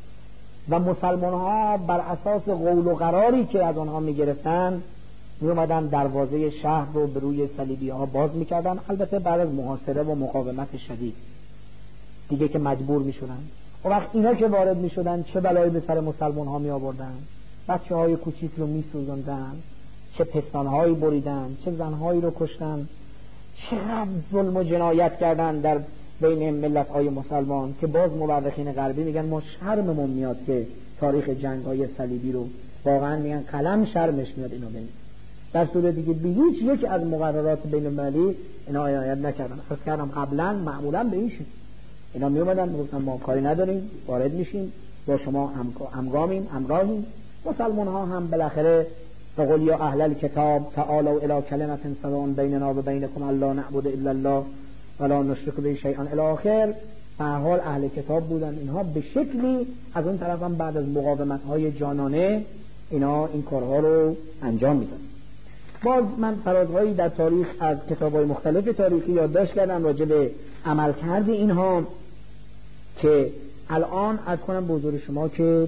و مسلمان ها بر اساس قول و قراری که از آنها میگرفتن می اومدن دروازه شهر رو به روی صلیبی ها باز میکردن، البته بعد از محاصره و مقاومت شدید دیگه که مجبور میشدن. و وقت اینا که وارد میشدن چه بلایی به سر مسلمان ها می آوردن، بچه های کوچیک رو میسوزندن، چه پستان هایی بریدن، چه زن هایی رو کشتن، چقدر ظلم و جنایت کردن در بین ملت های مسلمان که باز مورخین غربی میگن ما شرممون میاد که تاریخ جنگ های صلیبی رو، واقعا میگن قلم شرمش میاد اینو ببین. در صورتی که به هیچ یک از مقررات بین المللی اینا عنایت نکردن. از کردم قبلا معمولا به این شکل اینا می اومدن میگفتن ما کاری نداریم، وارد میشیم، با شما همگامیم، همراهیم. مسلمان ها هم بالاخره فقل یا اهل الکتاب تعالوا الی کلمة سواء بیننا و بینکم الا نعبد الا الله ولا نشرک به شیئا الی آخر. به هر حال اهل کتاب بودن اینها به شکلی، از اون طرف هم بعد از مقاومت های جانانه اینا این کارها رو انجام میدن. باز من فرازهایی در تاریخ از کتاب‌های مختلف تاریخی یادداشت کردم راجع به عملکرد اینها که الان از کنم به حضور شما که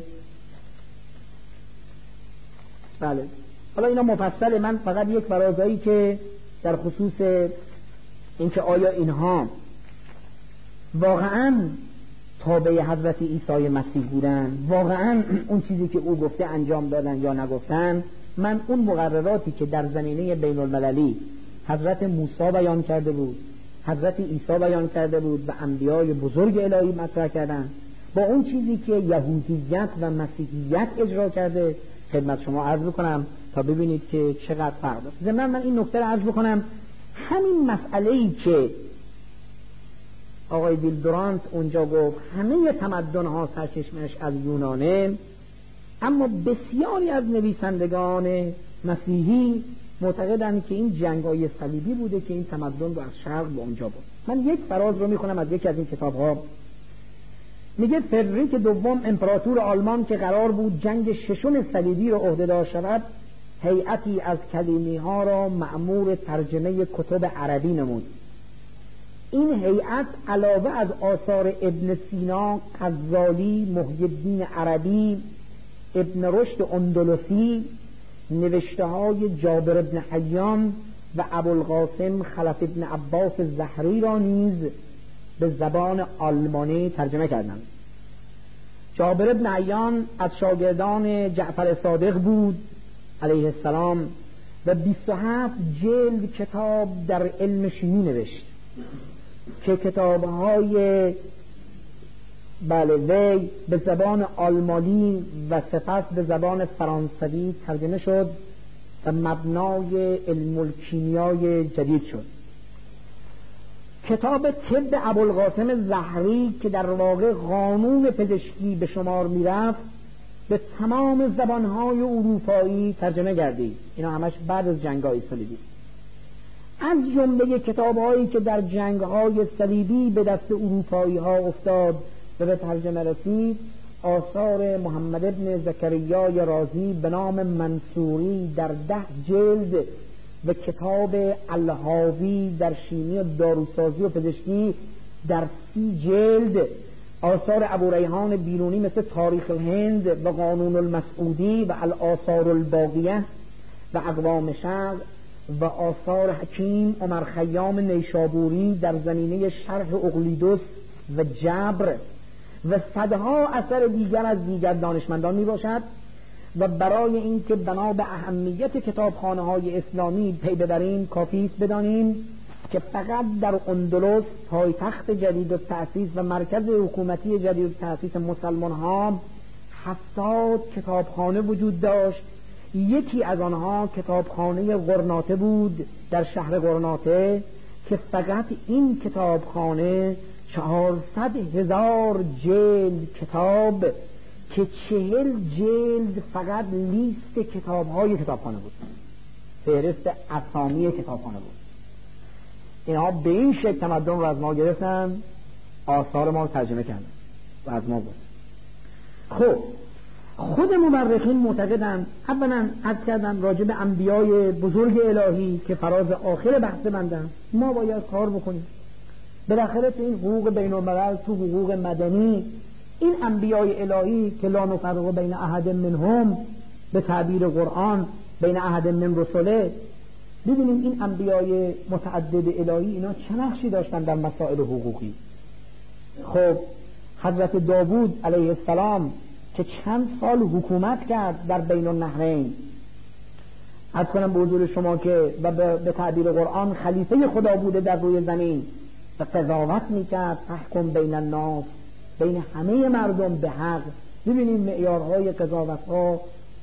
بله حالا اینا مفصله. من فقط یک فرازهایی که در خصوص اینکه آیا اینها واقعا تابع حضرت عیسی مسیح بودن، واقعا اون چیزی که او گفته انجام دادن یا نگفتن، من اون مقرراتی که در زمینه بین المللی حضرت موسی بیان کرده بود، حضرت عیسی بیان کرده بود و انبیای بزرگ الهی مطرح کردن، با اون چیزی که یهودیت و مسیحیت اجرا کرده خدمت شما عرض بکنم تا ببینید که چقدر فرق داره. ضمن من این نکته رو عرض بکنم، همین مسئله‌ای که آقای ویل دورانت اونجا گفت همه تمدن‌ها سرچشمه‌اش از یونانه، اما بسیاری از نویسندگان مسیحی معتقدند که این جنگ‌های صلیبی بوده که این تمدن رو از شرق به اونجا برد. من یک فراز رو میخونم از یکی از این کتاب‌ها. میگه فردریک دوم امپراتور آلمان که قرار بود جنگ ششم صلیبی رو عهده‌دار شود، هیئتی از کلیمی‌ها را مأمور ترجمه کتب عربی نمود. این هیئت علاوه از آثار ابن سینا، غزالی، محی الدین عربی، ابن رشد اندلسی، نوشته های جابر ابن حیان و ابوالقاسم خلف ابن عباس الزهری را نیز به زبان آلمانی ترجمه کردند. جابر ابن حیان از شاگردان جعفر صادق بود علیه السلام و بیست و هفت جلد کتاب در علم شیمی نوشت که کتاب‌های بله وی به زبان آلمانی و سپس به زبان فرانسوی ترجمه شد و مبنای علم الکیمیای جدید شد. کتاب طب ابوالقاسم زهری که در واقع قانون پزشکی به شمار میرفت به تمام زبانهای اروپایی ترجمه گردید. اینا همش بعد از جنگ‌های صلیبی. از جمله کتاب‌هایی که در جنگ‌های صلیبی به دست اروپایی‌ها افتاد و به ترجمه رسید، آثار محمد ابن زکریای رازی به نام منصوری در ده جلد و کتاب الحاوی در شیمی و داروسازی و پزشکی در سی جلد، آثار ابوریحان بیرونی مثل تاریخ الهند و قانون المسعودی و الآثار الباقیه و اقوام شرق و آثار حکیم عمر خیام نیشابوری در زمینه شرح اقلیدس و جبر و صدها اثر دیگر از دیگر دانشمندان می باشد. و برای اینکه بنا به اهمیت کتابخانه های اسلامی پی ببریم کافی است بدانیم که فقط در اندلس پایتخت جدید التأسیس و مرکز حکومتی جدید التأسیس مسلمان ها هفتاد کتابخانه وجود داشت. یکی از آنها کتابخانه غرناطه بود در شهر غرناطه که فقط این کتابخانه چهارصد هزار جلد کتاب که چهل جلد فقط لیست کتاب‌های کتابخانه بود، فهرست اسامی کتابخانه بود. اینها به این شکل تمدن رو از ما گرفتن، آثار ما رو ترجمه کردن و از ما بود. خب خود مورخین معتقدند، اولا عرض کردم راجع به انبیای بزرگ الهی که فراز آخر بحث بندن، ما باید کار بکنیم. بالاخره تو این حقوق بین الملل، تو حقوق مدنی، این انبیای الهی که لا نفرق بین احد منهم به تعبیر قرآن بین احد من رسله، ببینیم این انبیای متعدد الهی اینا چه نقشی داشتن در مسائل حقوقی. خب حضرت داوود علیه السلام که چند سال حکومت کرد در بین النهرین، عرض کنم به حضور شما که به تعبیر قرآن خلیفه خدا بوده در روی زمین و قضاوت میکرد، تحکم بین الناس، بین همه مردم به حق. ببینیم معیارهای قضاوت‌ها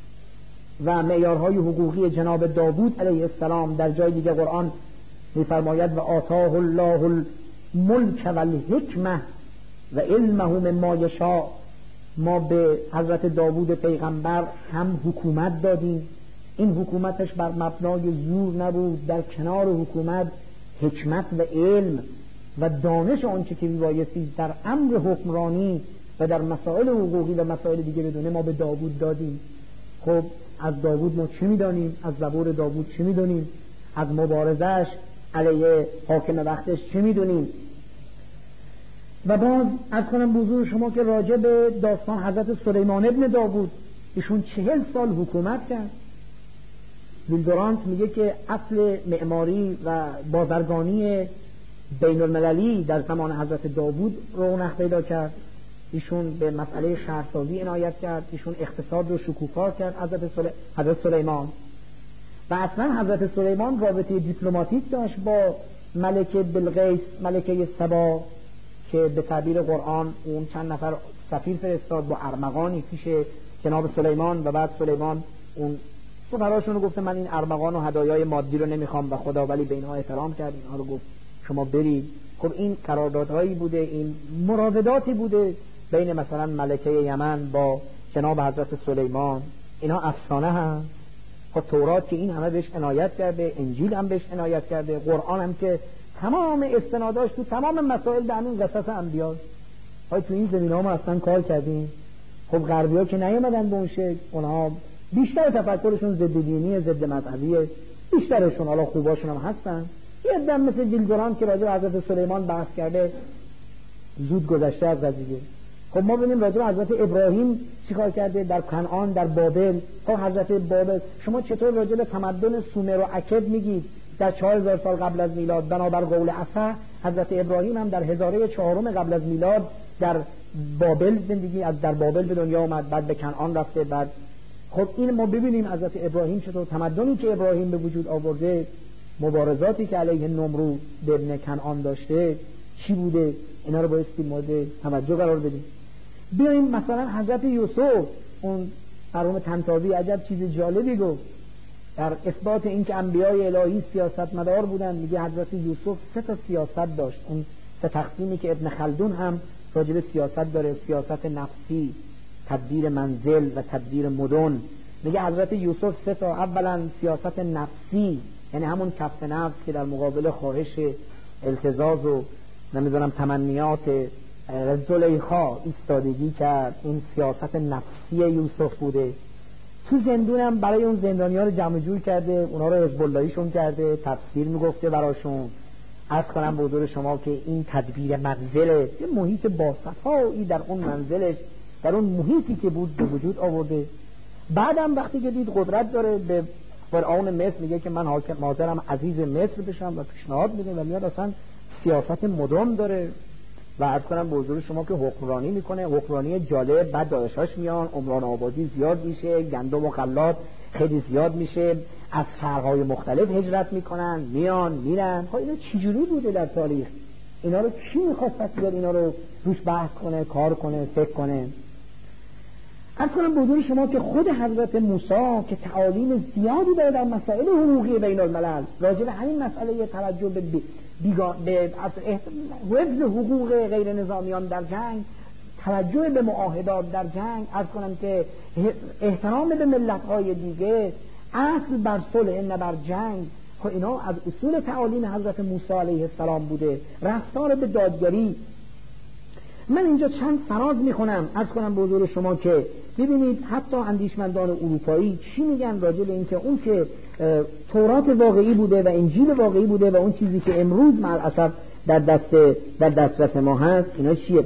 و معیارهای حقوقی جناب داوود علیه السلام. در جای دیگه قرآن می‌فرماید و آتاه الله الملک و الحکمه و علمه مما یشاء. ما به حضرت داوود پیغمبر هم حکومت دادیم، این حکومتش بر مبنای زور نبود، در کنار حکومت حکمت و علم و دانش آنچه که میبایستی در امر حکمرانی و در مسائل حقوقی و مسائل دیگه بدونه ما به داوود دادیم. خب از داوود ما چه میدانیم؟ از زبور داوود چه میدونیم؟ از مبارزش علیه حاکم وقتش چه میدونیم؟ و باز از کنم بزرگ شما که راجع به داستان حضرت سلیمان ابن داوود، ایشون چهل سال حکومت کرد. ویلدورانت میگه که اصل معماری و بازرگانی بین المللی در زمان حضرت داوود رونق پیدا کرد. ایشون به مسئله شهرسازی عنایت کرد، ایشون اقتصاد رو شکوفا کرد حضرت, سل... حضرت سلیمان. و اصلا حضرت سلیمان رابطه دیپلماتیک داشت با ملکه بلقیس، ملکه سبا، که به تعبیر قرآن اون چند نفر سفیر فرستاد با ارمغانی پیش جناب سلیمان و بعد سلیمان اون سفراشون رو گفته من این ارمغان و هدایای مادی رو نمیخوام و خدا ولی به اینها احترام کرد، اینها رو گفت شما برید. خب این قراردادهایی بوده، این مراوداتی بوده بین مثلا ملکه یمن با جناب حضرت سلیمان. اینها افسانه هم. خب تورات که این همه بهش عنایت کرده، انجیل هم بهش عنایت کرده، قرآن هم که تمام استناداش تو تمام مسائل به همین قصص انبیاست. های تو این زمینه‌ها ما اصلا کار کردیم. خب غربی‌ها که نیومدن به اون شکل، اونها بیشتر تفکرشون ضد دینی، ضد مذهبیه، بیشترشون حالا خوباشون هم هستن. یه دم مثل ویلدورانت که راجع به حضرت سلیمان بحث کرده زود گذشته از قضیه. خب ما ببینیم راجع به حضرت ابراهیم چیکار کرده در کنعان، در بابل. خب حضرت بابل شما چطور راجع به تمدن سومر و اکد میگید در چهار هزار سال قبل از میلاد؟ بنابر قول اصح حضرت ابراهیم هم در هزاره چهارم قبل از میلاد در بابل زندگی، از در بابل به دنیا اومد، بعد به کنعان رفته. بعد خب این ما ببینیم حضرت ابراهیم چطور تمدنی که ابراهیم به وجود آورده، مبارزاتی که علیه نمرود ابن کنعان داشته چی بوده، اینا رو بایستی مورد توجه قرار بدیم. بیاییم مثلا حضرت یوسف، اون مرحوم طنطاوی عجب چیز جالبی گفت. در اثبات اینکه انبیای الهی سیاستمدار بودن میگه حضرت یوسف سه تا سیاست داشت. اون سه تقسیمی که ابن خلدون هم راجع به سیاست داره، سیاست نفسی، تدبیر منزل و تدبیر مدن. میگه حضرت یوسف سه تا، اولا سیاست نفسی یعنی همون کف نفس که در مقابل خواهش التزاز و نمیدونم تمنیات زلیخا ایستادگی کرد، این سیاست نفسی یوسف بوده. تو زندونم برای اون زندانی‌ها رو جمع جور کرده، اونا رو حزب اللهیشون کرده، تفسیر میگفته براشون. عرض کنم به حضور شما که این تدبیر منزل، یه محیط باصفایی در اون منزلش، در اون محیطی که بود به وجود آورده. بعدم وقتی که دید قدرت داره به فرعون مصر میگه که من حاضرم عزیز مصر بشم و پیشنهاد میده و میاد اصلا سیاست مدام داره و عرض کنم به حضور شما که حکمرانی میکنه، حکمرانی جالب. بعد داداشاش میان، عمران آبادی زیاد میشه، گندم و غلات خیلی زیاد میشه، از شهرهای مختلف هجرت میکنن، میان میرن. ها اینا چجوری بوده در تاریخ؟ اینا رو کی میخواست پس بیاد اینا رو روش بحث کنه، کار کنه، فکر کنه؟ عرض کنم به حضور شما که خود حضرت موسی که تعالیم زیادی داره در مسائل حقوقی بین الملل، راجع به همین مسئله توجه به بیگا... به حفظ حقوق غیر نظامیان در جنگ، توجه به معاهدات در جنگ، عرض کنم که احترام به ملت‌های دیگه، اصل بر صلح نه بر جنگ، خب اینا از اصول تعالیم حضرت موسی علیه السلام بوده. رفتار به دادگری. من اینجا چند فراز میخونم، عرض کنم به حضور شما که ببینید حتی اندیشمندان اروپایی چی میگن راجع به این که اون که تورات واقعی بوده و انجیل واقعی بوده و اون چیزی که امروز مع الاسف در دست در دسترس ما هست، اینا چیه؟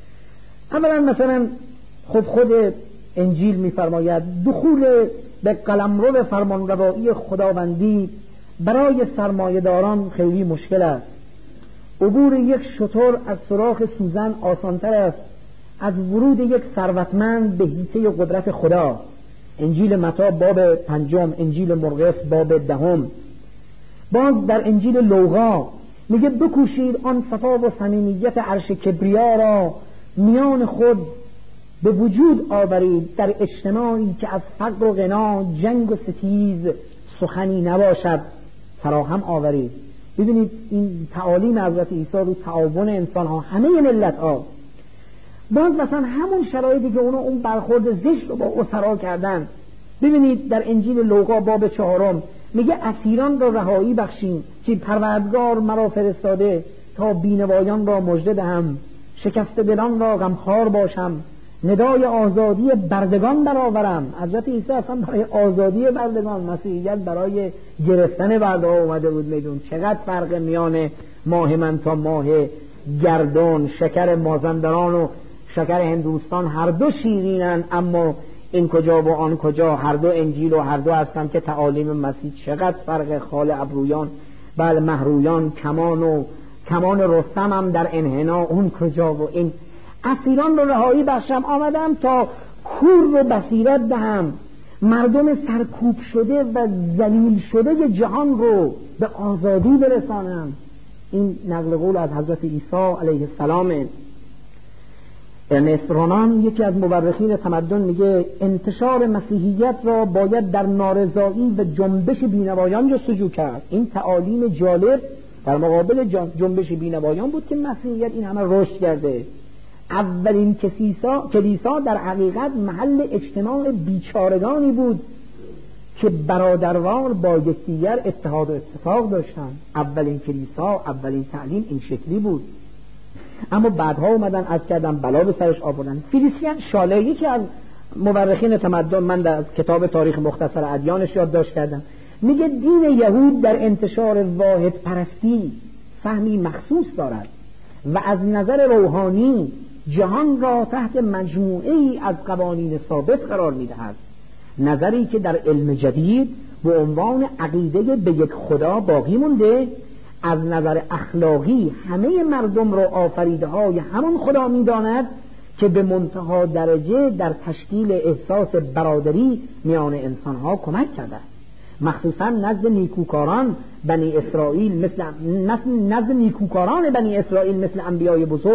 اولا مثلا خود خود انجیل میفرماید دخول به قلمرو فرمانروایی خداوندی برای سرمایه‌داران خیلی مشکل است. عبور یک شتر از سوراخ سوزن آسانتر است از ورود یک ثروتمند به حیطه قدرت خدا. انجیل متی باب پنجم، انجیل مرقس باب دهم. باز در انجیل لوقا میگه بکوشید آن صفا و صمیمیت عرش کبریا را میان خود به وجود آورید در اجتماعی که از فقر و غنا، جنگ و ستیز سخنی نباشد فراهم آورید. ببینید این تعالیم حضرت عیسی رو تعاون انسان ها، همه ملت ها. باز مثلا همون شرایطی که اونا اون برخورد زشت رو با اسرا کردن، ببینید در انجیل لوقا باب چهارم میگه اسیران را رهایی بخشیم که پروردگار مرا فرستاده تا بینوایان را مژده دهم، شکسته دلان را غمخوار باشم، ندای آزادی بردگان برآورم. حضرت عیسی اصلا برای آزادی بردگان، مسیحیت برای گرفتن برده ها اومده بود میدون. چقدر فرق میان ماه من تا ماه گردون، شکر مازندران و شکر هندوستان، هر دو شیرینن اما این کجا و آن کجا، هر دو انجیل و هر دو هستن که تعالیم مسیح. چقدر فرق خال ابرویان بل مهرویان، کمان و کمان رستم هم در انحنا اون کجا و این. اسیران رو رهایی بخشم، آمدم تا کور رو بصیرت دهم، مردم سرکوب شده و ذلیل شده جهان رو به آزادی برسانم. این نقل قول از حضرت عیسی علیه السلام. ارنست رونان یکی از مورخین تمدن میگه انتشار مسیحیت را باید در نارضایی و جنبش بینوایان جستجو کرد. این تعالیم جالب در مقابل جنبش بینوایان بود که مسیحیت این همه رشد کرده. اولین کلیسا کلیسا در حقیقت محل اجتماع بیچارگانی بود که برادروار با یکدیگر اتحاد و اتفاق داشتن. اولین کلیسا، اولین تعلیم این شکلی بود. اما بعدها اومدن از کردن بلا به سرش آوردن. فیلیسیان شاله یکی از مورخین تمدن، من در کتاب تاریخ مختصر ادیانش یادداشت کردم، میگه دین یهود در انتشار واحد پرستی فهمی مخصوص دارد و از نظر روحانی جهان را تحت مجموعه ای از قوانین ثابت قرار میدهد. نظری که در علم جدید به عنوان عقیده به یک خدا باقی مونده، از نظر اخلاقی همه مردم را آفریده های همون خدا میداند که به منتها درجه در تشکیل احساس برادری میان انسانها کمک کرده، مخصوصا نزد نیکوکاران بنی اسرائیل مثل نزد نیکوکاران بنی اسرائیل مثل انبیای بزرگ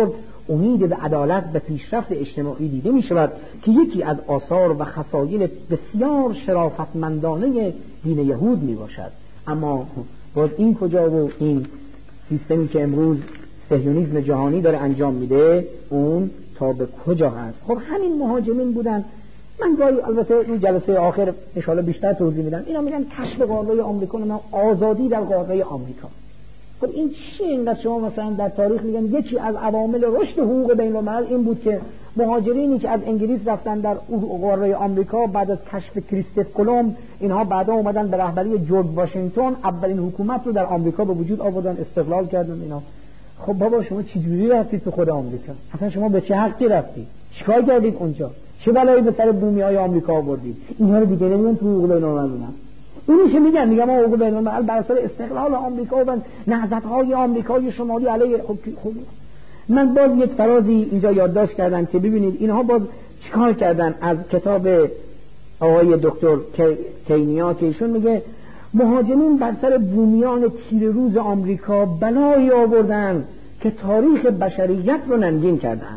امید به عدالت و پیشرفت اجتماعی دیده می شود که یکی از آثار و خصایل بسیار شرافتمندانه دین یهود می باشد. اما باز این کجا و این سیستمی که امروز صهیونیسم جهانی داره انجام میده اون تا به کجا هست؟ خب همین مهاجمین بودن. من گاهی البته رو جلسه آخر ان شاءالله بیشتر توضیح میدم. اینا میگن کشف قاره آمریکا نه آزادی در قاره آمریکا. خب این چیه اینقدر شما مثلا در تاریخ میگن یکی از عوامل رشد حقوق بین الملل این بود که مهاجرینی که از انگلیس رفتن در قاره آمریکا بعد از کشف کریستوف کلمب اینها بعدا اومدن به رهبری جورج واشنگتن اولین حکومت رو در آمریکا به وجود آوردن، استقلال کردن اینا. خب بابا شما چه جوری رفتید تو خود آمریکا؟ اصلا شما به چه حقی رفتید؟ چیکار کردید اونجا؟ چه بلایی به سر بومیای آمریکا آوردید؟ اینا رو دیگه نمیگن تو حقوق بین الملل. اینیشه میگن میگم ما حقوق بین الملل بر اساس استقلال آمریکا و نهضت‌های آمریکای شمالی علیه خب خب من باز یک فرازی اینجا یادداشت کردم که ببینید اینها باز چیکار کردن. از کتاب آقای دکتر کینیا که ایشون میگه مهاجمین بر سر بومیان تیره روز آمریکا بلایی آوردن که تاریخ بشریت رو ننگین کردن.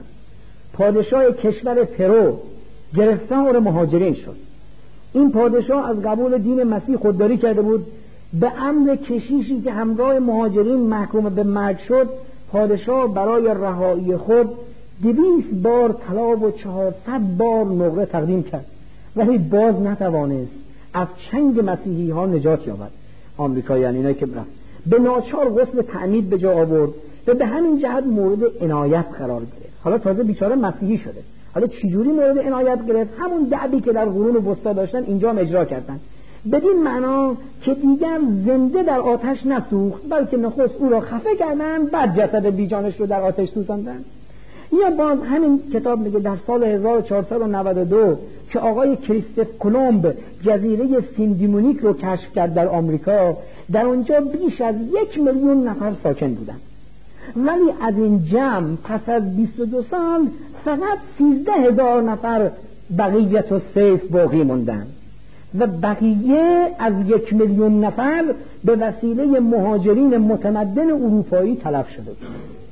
پادشاه کشور پرو گرفتار مهاجرین شد. این پادشاه از قبول دین مسیح خودداری کرده بود. به امر کشیشی که همراه مهاجرین محکوم به مرگ شد پادشاه برای رهایی خود دویست بار طلا و چهارصد بار نقره تقدیم کرد ولی باز نتوانست از چنگ مسیحی ها نجات یابد. آمریکا یعنی اینایی که برفت به ناچار غسل تعمید به جا آورد و به همین جهت مورد عنایت قرار گرفت. حالا تازه بیچاره مسیحی شده. حالا چجوری مورد عنایت گرفت؟ همون دعوی که در قرون وسطا داشتن اینجا هم اجرا کردن، بدین معنا که دیگر زنده در آتش نسوخت بلکه نخست او را خفه کردن بعد جسد بیجانش رو در آتش سوزاندن. یا باز همین کتاب میگه در سال هزار و چهارصد و نود و دو که آقای کریستوف کلمب جزیره سیندیمونیک رو کشف کرد در آمریکا، در اونجا بیش از یک میلیون نفر ساکن بودن ولی از این جمع پس از بیست و دو سال فقط سیزده هزار نفر بقیت و سیف باقی موندن و بقیه از یک میلیون نفر به وسیله مهاجرین متمدن اروپایی تلف شده بود.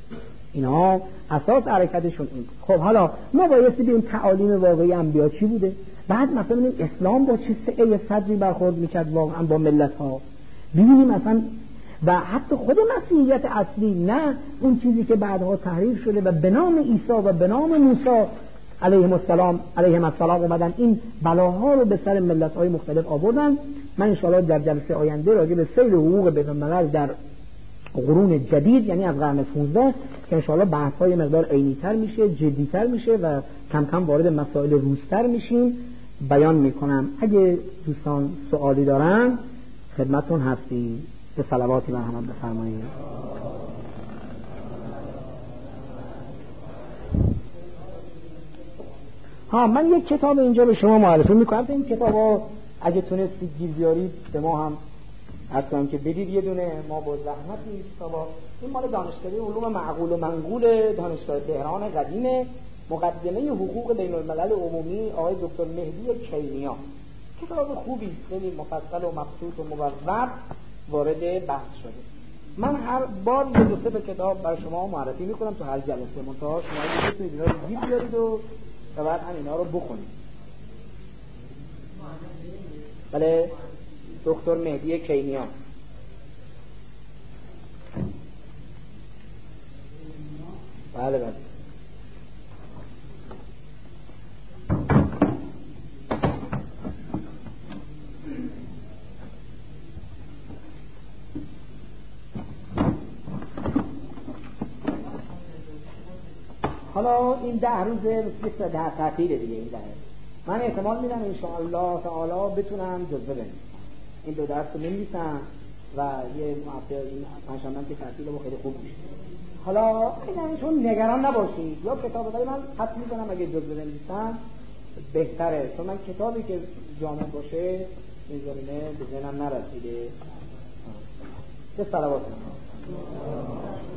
اینا اساس حرکتشون این. خب حالا ما بایستی ببینیم تعالیم واقعی انبیا چی بوده. بعد مثلا ببینیم اسلام با چه سعه صدری برخورد میکرد واقعا با ملت ها. ببینیم مثلا و حتی خود مسیحیت اصلی، نه اون چیزی که بعدها تحریف شده و به نام عیسی و به نام موسی علیهم السلام علیهم السلام اومدن این بلاها رو به سر ملت‌های مختلف آوردن. من ان شاءالله در جلسه آینده راجع به سیر حقوق بین الملل در قرون جدید یعنی از قرن پانزده که ان شاءالله بحث‌های مقدار عینی‌تر میشه، جدی‌تر میشه و کم کم وارد مسائل روزتر میشیم بیان میکنم. اگه دوستان سوالی دارن خدمتتون هستیم. به صلواتی مرحمت بفرمایید. ها من یک کتاب اینجا به شما معرفی میکنم. این کتابا اگه تونستید گیر بیارید به ما هم اصلا که بدید یه دونه، ما با زحمت این کتابا. این مال دانشکده علوم معقول و منقول دانشگاه تهران قدیمه، مقدمه حقوق بین الملل عمومی آقای دکتر مهدی کینیا. کتاب خوبی خیلی مفصل و مبسوط و مبوب وارد بحث شده. من هر بار یه دو سه تا کتاب برای شما معرفی میکنم تو هر جلسه، منتها شما بتونید اینا رو گیر بیارید و بعد هم اینا رو بخونید. بله دکتر مهدی کینیا. بله بله حالا این ده روزه مثل ده تعطیل دیگه. این ده من احتمال میدم انشاءالله تعالی بتونم جزوه بنویسم. این دو درس رو بنویسم و یه هفته این پنجشنبه که تعطیله و خیلی خوب میشه. حالا اینا چون نگران نباشید یا کتاب داری من خط میزنم اگه جزوه بنویسم بهتره، چون من کتابی که جامع باشه این زمینه به ذهنم نرسیده. به صلوات